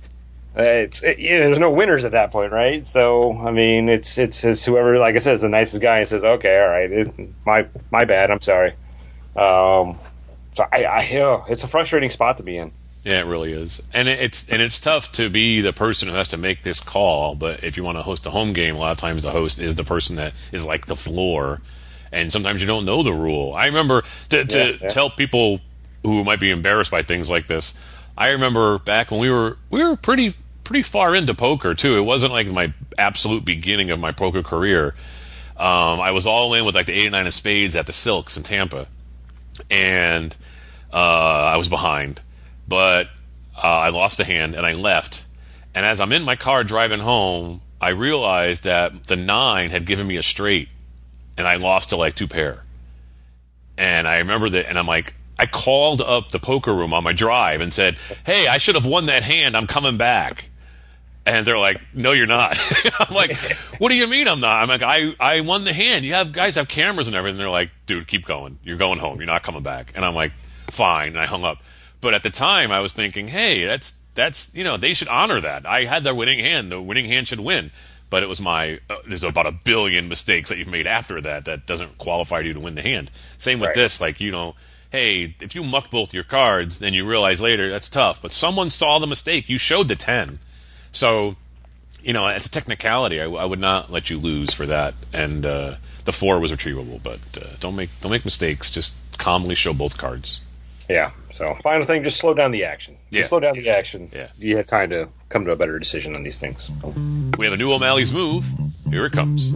Speaker 3: There's no winners at that point, right? So, I mean, it's whoever, like I said, is the nicest guy and says, okay, all right, my bad, I'm sorry. So it's a frustrating spot to be in.
Speaker 1: Yeah, it really is, and it's tough to be the person who has to make this call. But if you want to host a home game, a lot of times the host is the person that is like the floor, and sometimes you don't know the rule. I remember to tell people who might be embarrassed by things like this. I remember back when we were pretty far into poker too. It wasn't like my absolute beginning of my poker career. I was all in with like the 8 and 9 of spades at the Silks in Tampa, and I was behind. But I lost a hand, and I left. And as I'm in my car driving home, I realized that the 9 had given me a straight, and I lost to like 2 pair. And I remember that, and I'm like, I called up the poker room on my drive and said, hey, I should have won that hand. I'm coming back. And they're like, no, you're not. I'm like, what do you mean I'm not? I'm like, I won the hand. Guys have cameras and everything. They're like, dude, keep going. You're going home. You're not coming back. And I'm like, fine. And I hung up. But at the time, I was thinking, hey, that's they should honor that. I had the winning hand. The winning hand should win. But it was there's about 1 billion mistakes that you've made after that doesn't qualify you to win the hand. Same with this, like, hey, if you muck both your cards, then you realize later that's tough. But someone saw the mistake. You showed the 10. So, it's a technicality. I would not let you lose for that. And the 4 was retrievable. But don't make mistakes. Just calmly show both cards.
Speaker 3: Yeah. So, final thing, just slow down the action.
Speaker 1: Yeah.
Speaker 3: Slow down the action.
Speaker 1: Yeah.
Speaker 3: You have time to come to a better decision on these things.
Speaker 1: We have a new O'Malley's Move. Here it comes.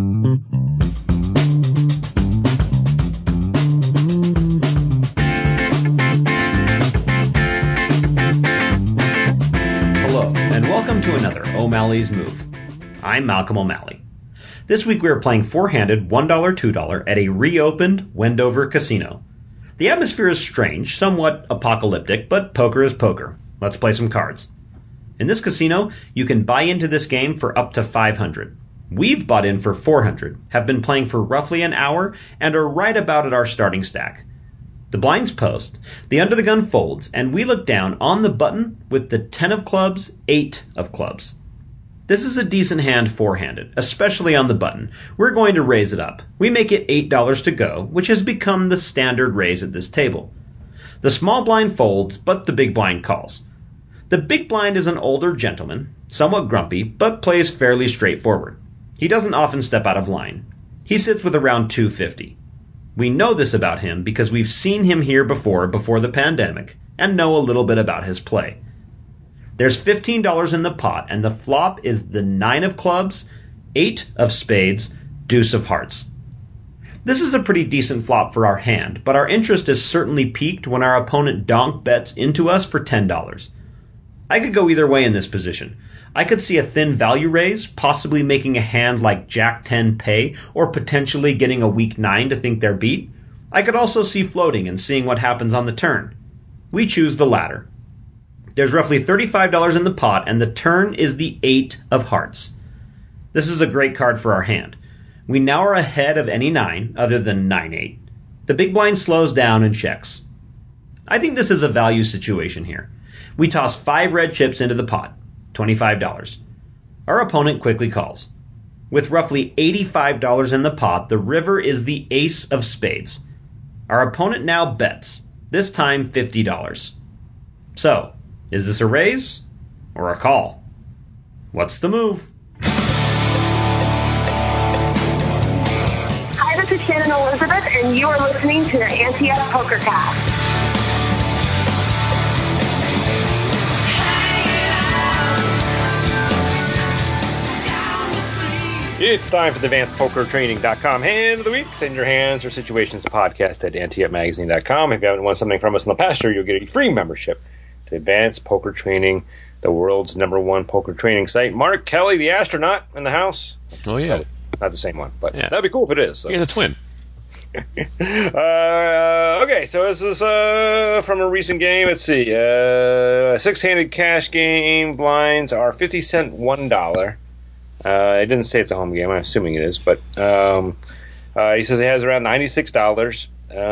Speaker 2: Hello, and welcome to another O'Malley's Move. I'm Malcolm O'Malley. This week we are playing four-handed $1, $2 at a reopened Wendover casino. The atmosphere is strange, somewhat apocalyptic, but poker is poker. Let's play some cards. In this casino, you can buy into this game for up to $500. We've bought in for $400, have been playing for roughly an hour, and are right about at our starting stack. The blinds post, the under the gun folds, and we look down on the button with the 10 of clubs, 8 of clubs. This is a decent hand four-handed, especially on the button. We're going to raise it up. We make it $8 to go, which has become the standard raise at this table. The small blind folds, but the big blind calls. The big blind is an older gentleman, somewhat grumpy, but plays fairly straightforward. He doesn't often step out of line. He sits with around 250. We know this about him because we've seen him here before the pandemic, and know a little bit about his play. There's $15 in the pot, and the flop is the 9 of clubs, 8 of spades, deuce of hearts. This is a pretty decent flop for our hand, but our interest is certainly piqued when our opponent donk bets into us for $10. I could go either way in this position. I could see a thin value raise, possibly making a hand like Jack-10 pay, or potentially getting a weak 9 to think they're beat. I could also see floating and seeing what happens on the turn. We choose the latter. There's roughly $35 in the pot, and the turn is the 8 of hearts. This is a great card for our hand. We now are ahead of any 9, other than 9-8. The big blind slows down and checks. I think this is a value situation here. We toss 5 red chips into the pot, $25. Our opponent quickly calls. With roughly $85 in the pot, the river is the ace of spades. Our opponent now bets, this time $50. So, is this a raise or a call? What's the move?
Speaker 4: Hi, this is Shannon Elizabeth, and you are listening to the Ante Up PokerCast.
Speaker 3: It's time for the AdvancedPokerTraining.com Hand of the Week. Send your hands or situations to podcast at anteupmagazine.com. If you haven't won something from us in the past year, you'll get a free membership to Advanced Poker Training, the world's #1 poker training site. Mark Kelly, the astronaut, in the house.
Speaker 1: Oh, yeah.
Speaker 3: Not the same one, but
Speaker 1: yeah.
Speaker 3: That'd be cool if it is. So.
Speaker 1: He's a twin.
Speaker 3: Okay, so this is from a recent game. Let's see. A six-handed cash game. Blinds are 50 cent, $1. It didn't say it's a home game. I'm assuming it is, but he says it has around $96.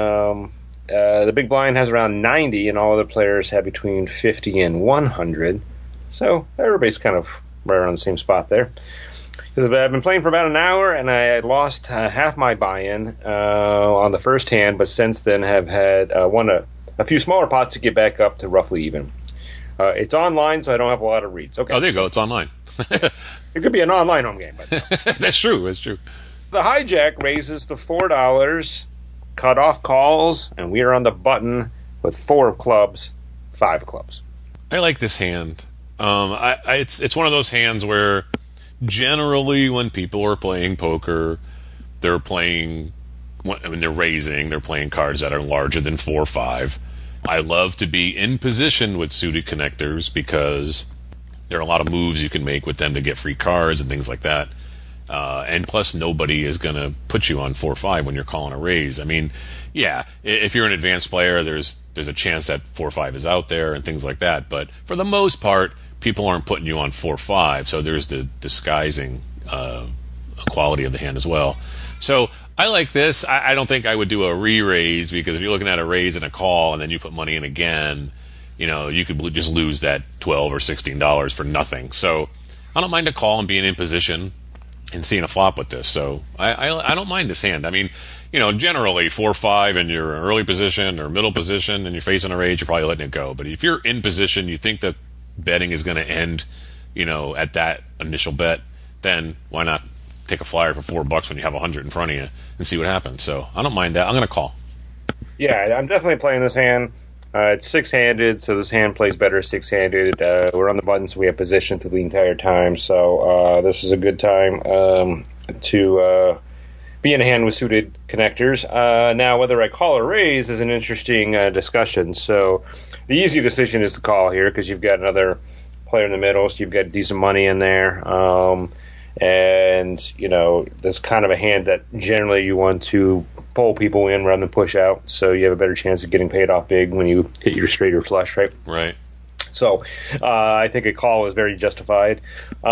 Speaker 3: The big blind has around 90, and all other players have between 50 and 100. So everybody's kind of right around the same spot there. I've been playing for about an hour, and I lost half my buy-in on the first hand, but since then have had won a few smaller pots to get back up to roughly even. It's online, so I don't have a lot of reads. Okay.
Speaker 1: Oh, there you go. It's online.
Speaker 3: It could be an online home game. But
Speaker 1: That's true. That's true.
Speaker 3: The hijack raises to $4, cut off calls, and we are on the button with 4 of clubs, 5 of clubs.
Speaker 1: I like this hand. It's one of those hands where generally when people are playing poker, they're playing, when they're raising, they're playing cards that are larger than 4 or 5. I love to be in position with suited connectors because there are a lot of moves you can make with them to get free cards and things like that. And plus, nobody is going to put you on 4 or 5 when you're calling a raise. I mean, yeah, if you're an advanced player, there's a chance that 4 or 5 is out there and things like that. But for the most part, people aren't putting you on 4 or 5, so there's the disguising quality of the hand as well. So I like this. I don't think I would do a re-raise, because if you're looking at a raise and a call and then you put money in again, you could just lose that $12 or $16 for nothing. So I don't mind a call and being in position and seeing a flop with this. So I don't mind this hand. I mean, generally 4 or 5 and you're in early position or middle position and you're facing a raise, you're probably letting it go. But if you're in position, you think the betting is going to end, at that initial bet, then why not take a flyer for $4 when you have 100 in front of you and see what happens? So I don't mind that. I'm going to call.
Speaker 3: Yeah, I'm definitely playing this hand. It's six-handed, so this hand plays better six-handed. We're on the button, so we have position through the entire time. So this is a good time to be in a hand with suited connectors. Now, whether I call or raise is an interesting discussion. So the easy decision is to call here because you've got another player in the middle, so you've got decent money in there. And, there's kind of a hand that generally you want to pull people in rather than push out, so you have a better chance of getting paid off big when you hit your straight or flush, right?
Speaker 1: Right.
Speaker 3: So I think a call is very justified.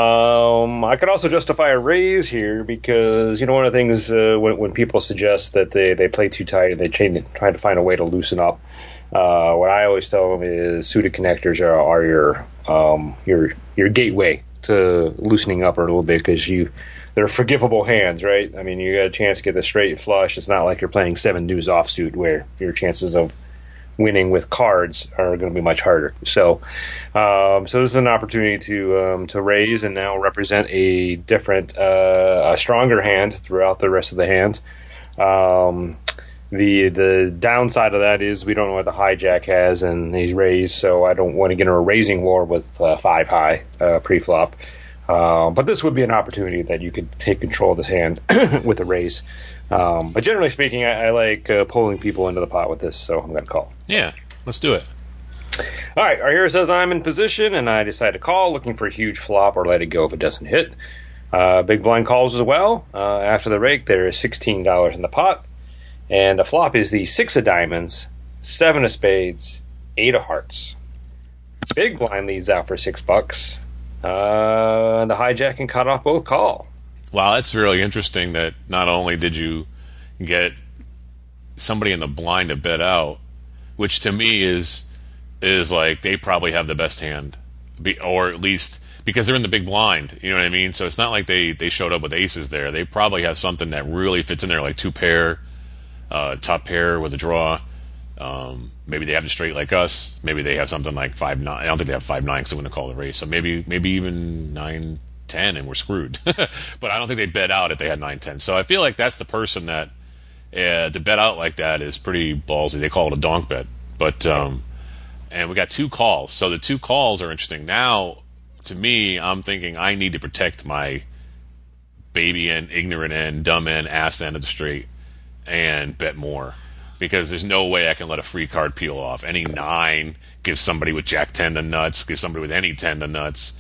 Speaker 3: I could also justify a raise here because, one of the things when people suggest that they play too tight and they try to find a way to loosen up, what I always tell them is suited connectors are your gateway to loosening up a little bit, because they're forgivable hands, right? I mean, you got a chance to get the straight flush. It's not like you're playing 7 deuce offsuit where your chances of winning with cards are going to be much harder. So this is an opportunity to raise and now represent a different, a stronger hand throughout the rest of the hand. The downside of that is we don't know what the hijack has, and he's raised, so I don't want to get in a raising war with 5 high pre-flop. But this would be an opportunity that you could take control of this hand with a raise. But generally speaking, I like pulling people into the pot with this, so I'm going to call.
Speaker 1: Yeah, let's do it.
Speaker 3: All right, our hero says I'm in position, and I decide to call, looking for a huge flop or let it go if it doesn't hit. Big blind calls as well. After the rake, there is $16 in the pot. And the flop is the 6 of diamonds, 7 of spades, 8 of hearts. Big blind leads out for $6. The hijack and cut off both call.
Speaker 1: Wow, that's really interesting that not only did you get somebody in the blind to bet out, which to me is like they probably have the best hand, or at least because they're in the big blind, you know what I mean? So it's not like they showed up with aces there. They probably have something that really fits in there, like 2 pair, top pair with a draw. Maybe they have the straight like us. Maybe they have something like 5-9. I don't think they have 5-9 because they're going to call the race. So maybe even 9-10 and we're screwed. But I don't think they'd bet out if they had 9-10. So I feel like that's the person that to bet out like that is pretty ballsy. They call it a donk bet. But and we got 2 calls. So the 2 calls are interesting. Now, to me, I'm thinking I need to protect my baby end, ignorant end, dumb end, ass end of the straight and bet more. Because there's no way I can let a free card peel off. Any 9 gives somebody with Jack 10 the nuts, gives somebody with any 10 the nuts.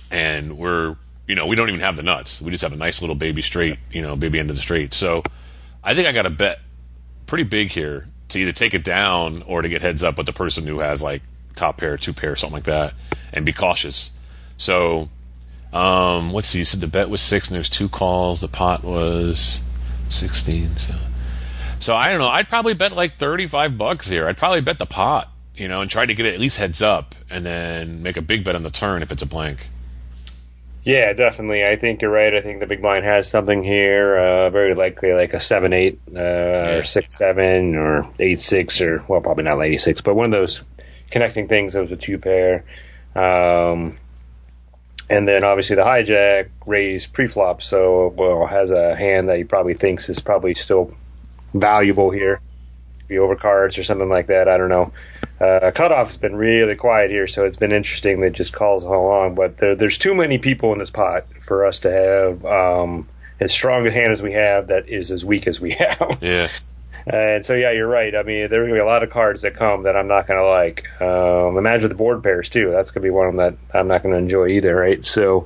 Speaker 1: And we don't even have the nuts. We just have a nice little baby straight, baby end of the straight. So I think I got to bet pretty big here to either take it down or to get heads up with the person who has like top pair, two pair, something like that, and be cautious. So, let's see. You said the bet was 6, and there's 2 calls. The pot was 16. So I don't know. I'd probably bet like $35 here. I'd probably bet the pot, and try to get it at least heads up, and then make a big bet on the turn if it's a blank.
Speaker 3: Yeah, definitely. I think you're right. I think the big blind has something here. Very likely like a 7-8 or 6-7 or 8-6 or, well, probably not 8-6, but one of those connecting things that was a 2 pair. And then obviously the hijack raised pre-flop, so has a hand that he probably thinks is probably still valuable here. Be overcards or something like that. I don't know. Cutoff's been really quiet here, so it's been interesting that it just calls along. But there's too many people in this pot for us to have as strong a hand as we have that is as weak as we have.
Speaker 1: Yeah.
Speaker 3: And so, yeah, you're right. I mean, there's going to be a lot of cards that come that I'm not going to like. Imagine the board pairs, too. That's going to be one of them that I'm not going to enjoy either, right? So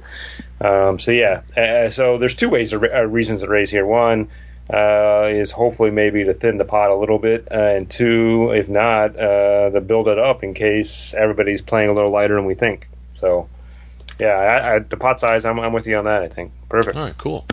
Speaker 3: yeah. So there's 2 ways, reasons to raise here. One is hopefully maybe to thin the pot a little bit. And 2, if not, to build it up in case everybody's playing a little lighter than we think. So, yeah, the pot size, I'm with you on that, I think. Perfect.
Speaker 1: All right, cool.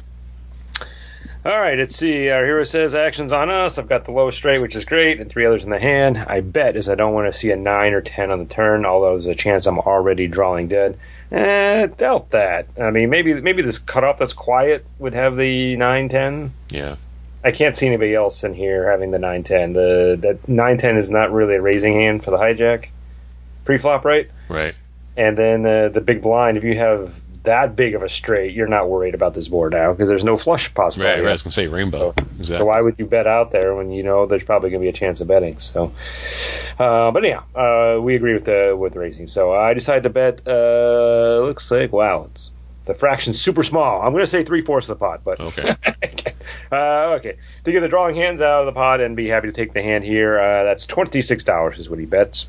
Speaker 3: All right, let's see. Our hero says, action's on us. I've got the low straight, which is great, and 3 others in the hand. I bet as I don't want to see a 9 or 10 on the turn, although there's a chance I'm already drawing dead. Doubt that. I mean, maybe this cutoff that's quiet would have the 9-10.
Speaker 1: Yeah.
Speaker 3: I can't see anybody else in here having the 9-10. That 9-10 is not really a raising hand for the hijack. Pre-flop, right?
Speaker 1: Right.
Speaker 3: And then the big blind, if you have that big of a straight, you're not worried about this board now because there's no flush possibility.
Speaker 1: Right, I was going to say rainbow. Exactly.
Speaker 3: So why would you bet out there when you know there's probably going to be a chance of betting? So, but yeah, we agree with raising. So I decided to bet. Looks like the fraction's super small. I'm going to say 3/4 of the pot, but
Speaker 1: okay.
Speaker 3: Okay. To get the drawing hands out of the pot and be happy to take the hand here. That's $26 is what he bets.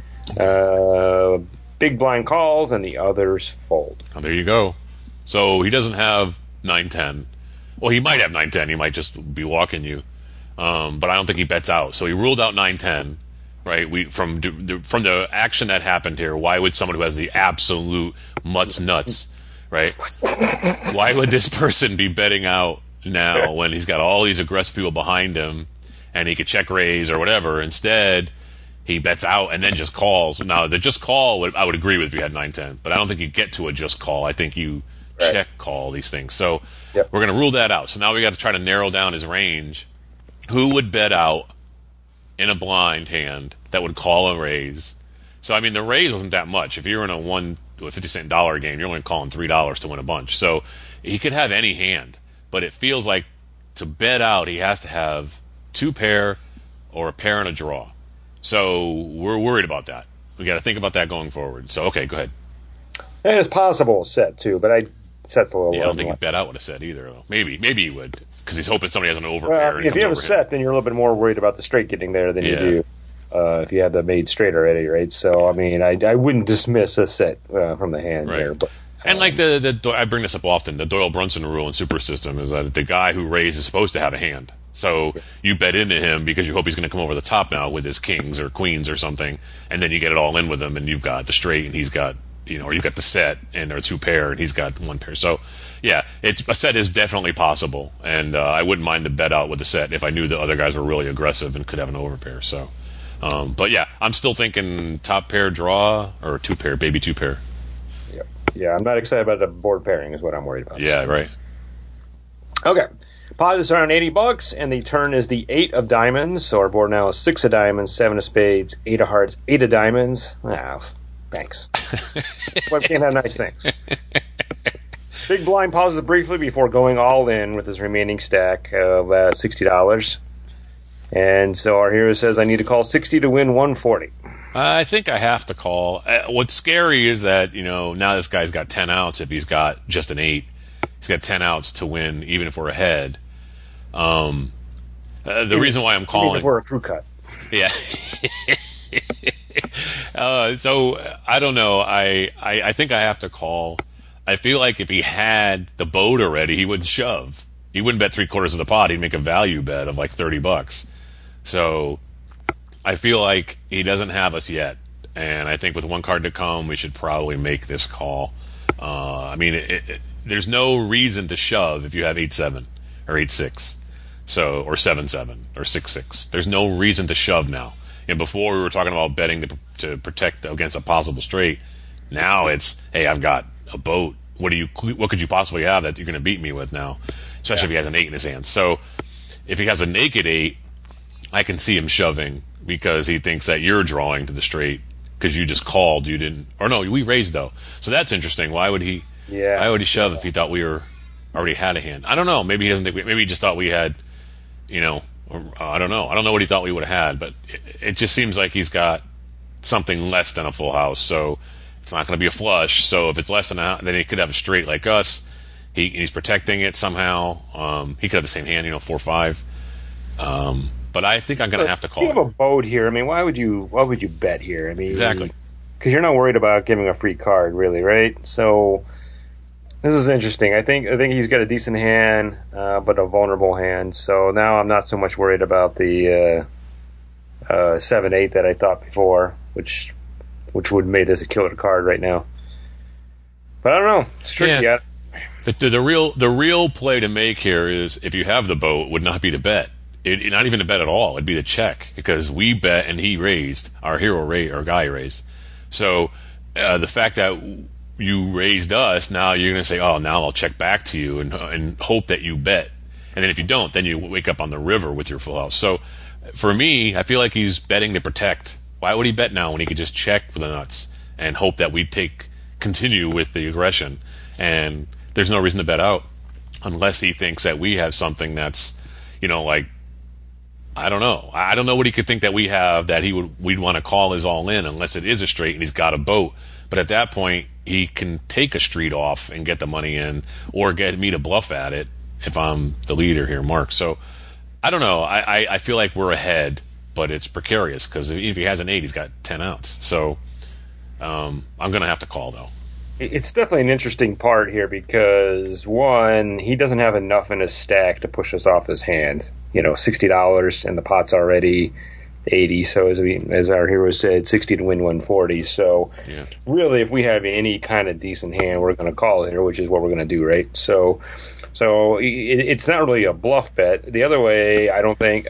Speaker 3: Big blind calls and the others fold.
Speaker 1: Oh, there you go. So he doesn't have 9-10. Well, he might have 9-10. He might just be walking you. But I don't think he bets out. So he ruled out 9-10. Right? From the action that happened here, why would someone who has the absolute mutts nuts, right? Why would this person be betting out now when he's got all these aggressive people behind him and he could check raise or whatever? Instead, he bets out and then just calls. Now, the just call, I would agree with if you had 9-10, but I don't think you get to a just call. I think you check call these things. So we're going to rule that out. So now we got to try to narrow down his range. Who would bet out in a blind hand that would call a raise? So, I mean, the raise wasn't that much. If you're in a 50-cent dollar game, you're only calling $3 to win a bunch. So he could have any hand, but it feels like to bet out, he has to have 2 pair or a pair and a draw. So we're worried about that. We got to think about that going forward. So, okay, go ahead.
Speaker 3: And it's possible set, too, but set's a little
Speaker 1: I don't think he bet out with a set either, though. Maybe he would, because he's hoping somebody has an overpair.
Speaker 3: Well, if you have a set, then you're a little bit more worried about the straight getting there than you do if you have the made straight already, right? So, I mean, I wouldn't dismiss a set from the hand there. But,
Speaker 1: and like I bring this up often, the Doyle Brunson rule in Super System is that the guy who raised is supposed to have a hand. So you bet into him because you hope he's going to come over the top now with his kings or queens or something, and then you get it all in with him, and you've got the straight, and he's got, or you've got the set, and there are 2 pair, and he's got 1 pair. So, yeah, a set is definitely possible, and I wouldn't mind the bet out with the set if I knew the other guys were really aggressive and could have an overpair. So, but yeah, I'm still thinking top pair draw or 2 pair, baby 2 pair.
Speaker 3: Yeah, I'm not excited about the board pairing is what I'm worried about.
Speaker 1: Yeah, right.
Speaker 3: Okay. Pot is around $80, and the turn is the 8 of diamonds. So our board now is 6 of diamonds, 7 of spades, 8 of hearts, 8 of diamonds. Thanks. Well, we can't have nice things. Big blind pauses briefly before going all in with his remaining stack of $60. And so our hero says, I need to call 60 to win 140.
Speaker 1: I think I have to call. What's scary is that, now this guy's got 10 outs if he's got just an 8. He's got 10 outs to win, even if we're ahead. The reason why I'm calling...
Speaker 3: Even if we're a crew cut.
Speaker 1: Yeah. So, I don't know. I think I have to call. I feel like if he had the boat already, he would shove. He wouldn't bet 3/4 of the pot. He'd make a value bet of like $30. So I feel like he doesn't have us yet. And I think with one card to come, we should probably make this call. I mean, there's no reason to shove if you have 8-7 or 8-6, so or 7-7 or 6-6. There's no reason to shove now. And before we were talking about betting to protect against a possible straight. Now it's, hey, I've got a boat. What could you possibly have that you're going to beat me with now? Especially if he has an 8 in his hand. So if he has a naked 8, I can see him shoving because he thinks that you're drawing to the straight because you just called. You didn't, or no, we raised though. So that's interesting. Why would he? Yeah. Why would he shove if he thought we already had a hand? I don't know. Maybe he doesn't think. Maybe he just thought we had. I don't know. I don't know what he thought we would have had, but it just seems like he's got something less than a full house. So it's not going to be a flush. So if it's less than then he could have a straight like us. He's protecting it somehow. He could have the same hand, 4-5. But I think I'm going to have to call.
Speaker 3: You have a boat here. I mean, why would you bet here? I mean,
Speaker 1: exactly,
Speaker 3: because you're not worried about giving a free card, really, right? So this is interesting. I think he's got a decent hand, but a vulnerable hand. So now I'm not so much worried about the 7-8 that I thought before, which would have made this a killer card right now. But I don't know. It's tricky.
Speaker 1: Yeah. The real play to make here is if you have the boat, would not be to bet. Not even to bet at all. It'd be to check because we bet and he raised. Our guy raised. So the fact that you raised us, now you're going to say, oh, now I'll check back to you and hope that you bet. And then if you don't, then you wake up on the river with your full house. So for me, I feel like he's betting to protect. Why would he bet now when he could just check for the nuts and hope that we continue with the aggression? And there's no reason to bet out unless he thinks that we have something that's, like, I don't know. I don't know what he could think that we have that we'd want to call his all in unless it is a straight and he's got a boat. But at that point, he can take a street off and get the money in or get me to bluff at it if I'm the leader here, Mark. So I don't know. I feel like we're ahead, but it's precarious because if he has an 8, he's got 10 outs. So I'm going to have to call, though.
Speaker 3: It's definitely an interesting part here because, one, he doesn't have enough in his stack to push us off his hand. $60 and the pot's already 80. So as our hero said, 60 to win 140. So really, if we have any kind of decent hand, we're going to call here, which is what we're going to do, right? So it's not really a bluff bet. The other way, I don't think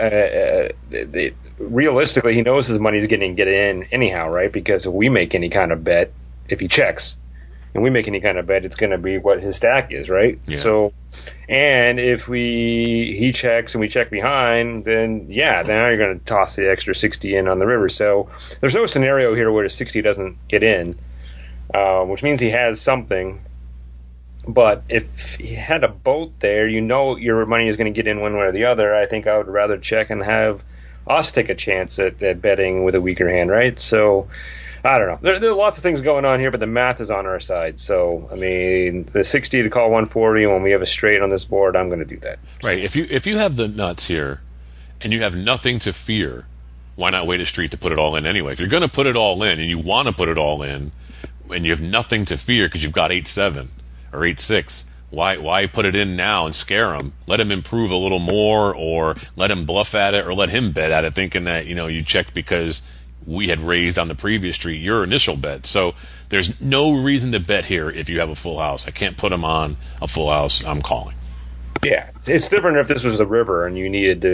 Speaker 3: realistically, he knows his money's getting get in anyhow, right? Because if we make any kind of bet, if he checks, and we make any kind of bet, it's going to be what his stack is, right?
Speaker 1: Yeah.
Speaker 3: So, and if he checks and we check behind, then now you're going to toss the extra 60 in on the river. So there's no scenario here where the 60 doesn't get in, which means he has something. But if he had a boat there, your money is going to get in one way or the other. I think I would rather check and have us take a chance at betting with a weaker hand, right? So I don't know. There are lots of things going on here, but the math is on our side. So, I mean, the 60 to call 140 when we have a straight on this board, I'm going to do that.
Speaker 1: Right. If you have the nuts here and you have nothing to fear, why not wait a street to put it all in anyway? If you're going to put it all in and you want to put it all in and you have nothing to fear because you've got 8-7 or 8-6, why put it in now and scare him? Let him improve a little more or let him bluff at it or let him bet at it thinking that, you checked because we had raised on the previous street your initial bet. So there's no reason to bet here if you have a full house. I can't put him on a full house. I'm calling.
Speaker 3: Yeah, it's different if this was the river and you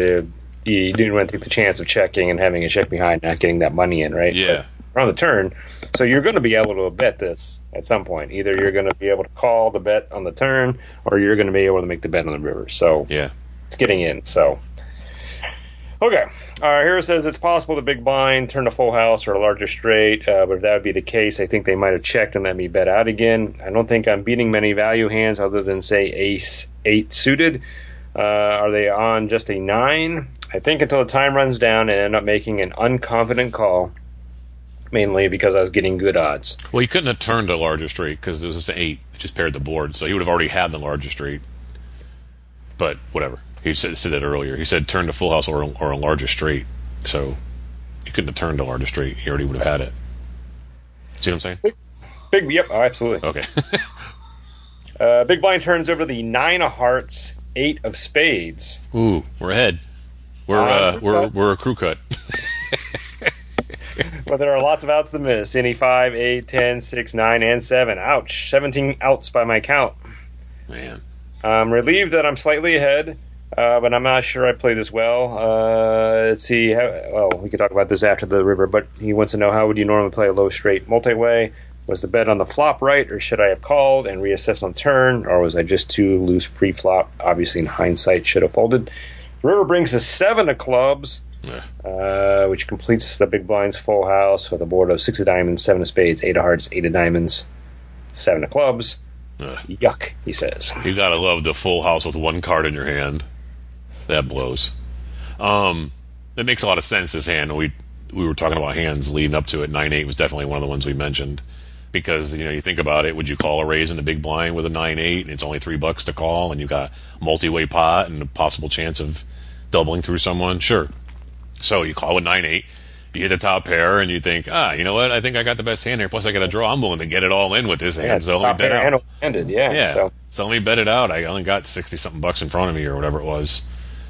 Speaker 3: didn't want to take the chance of checking and having a check behind, not getting that money in, right?
Speaker 1: Yeah.
Speaker 3: But on the turn, so you're going to be able to bet this at some point. Either you're going to be able to call the bet on the turn or you're going to be able to make the bet on the river. So
Speaker 1: yeah,
Speaker 3: it's getting in. So okay. Our hero says it's possible the big blind turned a full house or a larger straight, but if that would be the case, I think they might have checked and let me bet out again. I don't think I'm beating many value hands other than, say, ace-8 suited. Are they on just a 9? I think until the time runs down and end up making an unconfident call, mainly because I was getting good odds.
Speaker 1: Well, he couldn't have turned a larger straight because there was just an 8. It just paired the board, so he would have already had the larger straight. But whatever. He said that earlier. He said turn to full house or a larger straight. So he couldn't have turned a larger straight. He already would have had it. See what I'm saying?
Speaker 3: Yep, absolutely.
Speaker 1: Okay.
Speaker 3: Big blind turns over the 9 of hearts, 8 of spades.
Speaker 1: Ooh, we're ahead. We're a crew cut.
Speaker 3: But there are lots of outs to miss. Any 5, 8, 10, 6, 9, and 7. Ouch. 17 outs by my count.
Speaker 1: Man.
Speaker 3: I'm relieved that I'm slightly ahead, but I'm not sure I played this well. Let's see. We could talk about this after the river, but he wants to know, how would you normally play a low straight multi-way? Was the bet on the flop right, or should I have called and reassessed on turn, or was I just too loose pre-flop? Obviously, in hindsight, should have folded. The river brings us 7 of clubs, which completes the big blind's full house with a board of 6 of diamonds, 7 of spades, 8 of hearts, 8 of diamonds, 7 of clubs. Yuck, he says.
Speaker 1: You gotta love the full house with 1 card in your hand. That blows. It makes a lot of sense, this hand. We were talking about hands leading up to it. 9-8 was definitely one of the ones we mentioned. Because, you think about it, would you call a raise in the big blind with a 9-8 and it's only $3 to call and you got a multi-way pot and a possible chance of doubling through someone? Sure. So you call with 9-8, you hit the top pair and you think, you know what, I think I got the best hand here, plus I got a draw. I'm willing to get it all in with this hand, so let me bet out. So let me bet it out. I only got 60-something bucks in front of me or whatever it was.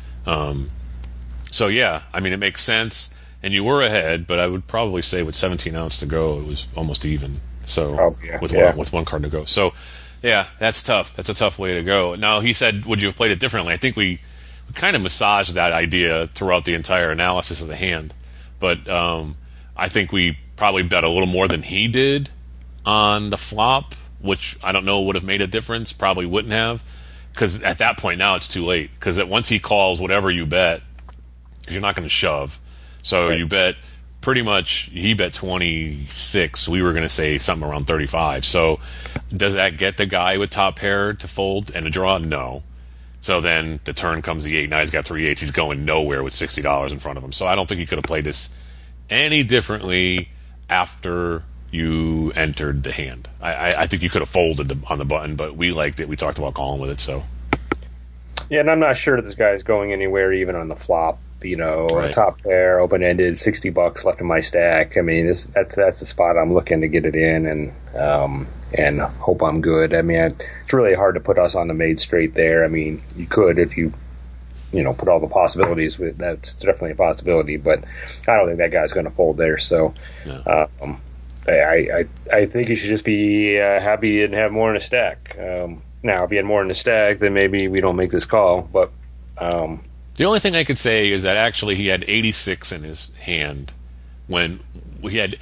Speaker 1: So yeah, I mean, it makes sense. And you were ahead, but I would probably say with 17 outs to go, it was almost even. So with 1 card to go. So yeah, that's tough. That's a tough way to go. Now, he said, would you have played it differently? I think we kind of massaged that idea throughout the entire analysis of the hand. But I think we probably bet a little more than he did on the flop, which I don't know would have made a difference. Probably wouldn't have, because at that point now it's too late. Because once he calls whatever you bet, because you're not going to shove. So you bet pretty much, he bet 26. We were going to say something around 35. So does that get the guy with top pair to fold and a draw? No. So then the turn comes the 8. Now he's got 3 8s. He's going nowhere with $60 in front of him. So I don't think you could have played this any differently after you entered the hand. I think you could have folded on the button, but we liked it. We talked about calling with it. So
Speaker 3: yeah, and I'm not sure that this guy is going anywhere even on the flop. Top pair, open-ended, $60 left in my stack. I mean, that's the spot I'm looking to get it in and hope I'm good. I mean, it's really hard to put us on the made straight there. I mean, you could if you put all the possibilities. That's definitely a possibility, but I don't think that guy's going to fold there. So, I think he should just be happy he didn't have more in his stack. Now, if he had more in his stack, then maybe we don't make this call. But
Speaker 1: the only thing I could say is that actually he had 86 in his hand when he had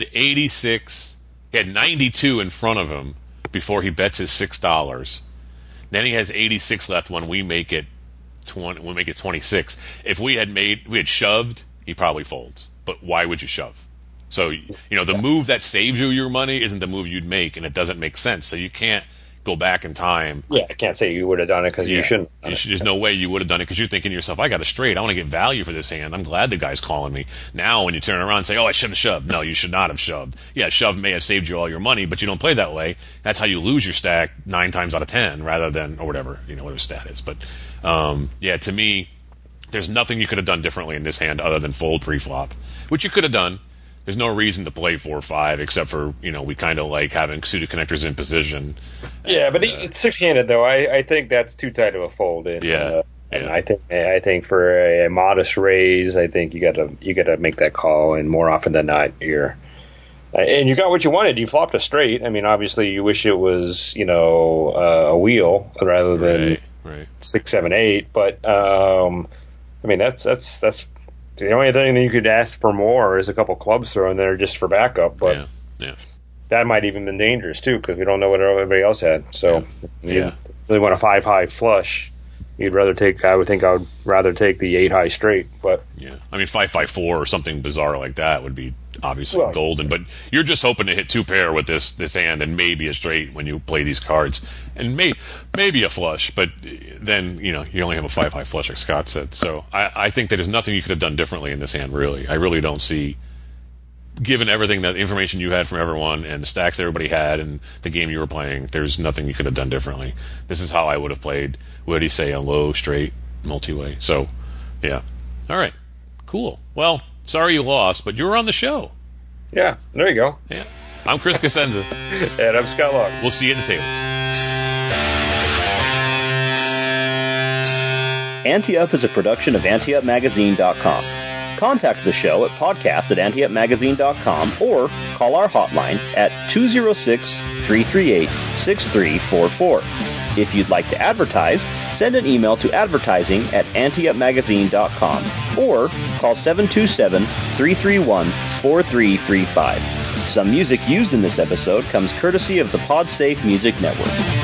Speaker 1: 86. He had 92 in front of him before he bets his $6. Then he has 86 left when we make it 20. We make it 26. If we had shoved, he probably folds. But why would you shove? So the move that saves you your money isn't the move you'd make, and it doesn't make sense. So you can't go back in time.
Speaker 3: Yeah, I can't say you would have done it because you shouldn't.
Speaker 1: There's no way you would have done it because you're thinking to yourself, I got a straight. I want to get value for this hand. I'm glad the guy's calling me. Now, when you turn around and say, I should have shoved. No, you should not have shoved. Yeah, shove may have saved you all your money, but you don't play that way. That's how you lose your stack 9 times out of 10 rather than, or whatever, whatever stat is. But, to me, there's nothing you could have done differently in this hand other than fold pre-flop, which you could have done. There's no reason to play 4-5 except for, we kind of like having suited connectors in position.
Speaker 3: Yeah, but it's six-handed, though. I think that's too tight of a fold. And I think for a modest raise, I think you got to make that call, and more often than not, and you got what you wanted. You flopped a straight. I mean, obviously, you wish it was a wheel rather than 6, 7, 8. But I mean, that's the only thing that you could ask for more is a couple clubs thrown there just for backup. But that might even been dangerous too, because we don't know what everybody else had. So you really want a 5-high flush. I would think I would rather take the 8-high straight. But
Speaker 1: I mean 5-5-4 or something bizarre like that would be obviously golden. But you're just hoping to hit 2 pair with this hand and maybe a straight when you play these cards, and maybe a flush. But then you only have a 5-high flush, like Scott said. So I think that there's nothing you could have done differently in this hand. Really, I really don't see. Given everything, that information you had from everyone and the stacks everybody had and the game you were playing, there's nothing you could have done differently. This is how I would have played. What did he say? A low, straight, multi-way. So, yeah. All right. Cool. Well, sorry you lost, but you were on the show.
Speaker 3: Yeah. There you go.
Speaker 1: Yeah. I'm Chris Cosenza.
Speaker 3: And I'm Scott Locke.
Speaker 1: We'll see you at the tables.
Speaker 5: Ante Up is a production of AnteUpMagazine.com. Contact the show at podcast@anteupmagazine.com or call our hotline at 206-338-6344. If you'd like to advertise, send an email to advertising@anteupmagazine.com or call 727-331-4335. Some music used in this episode comes courtesy of the PodSafe Music Network.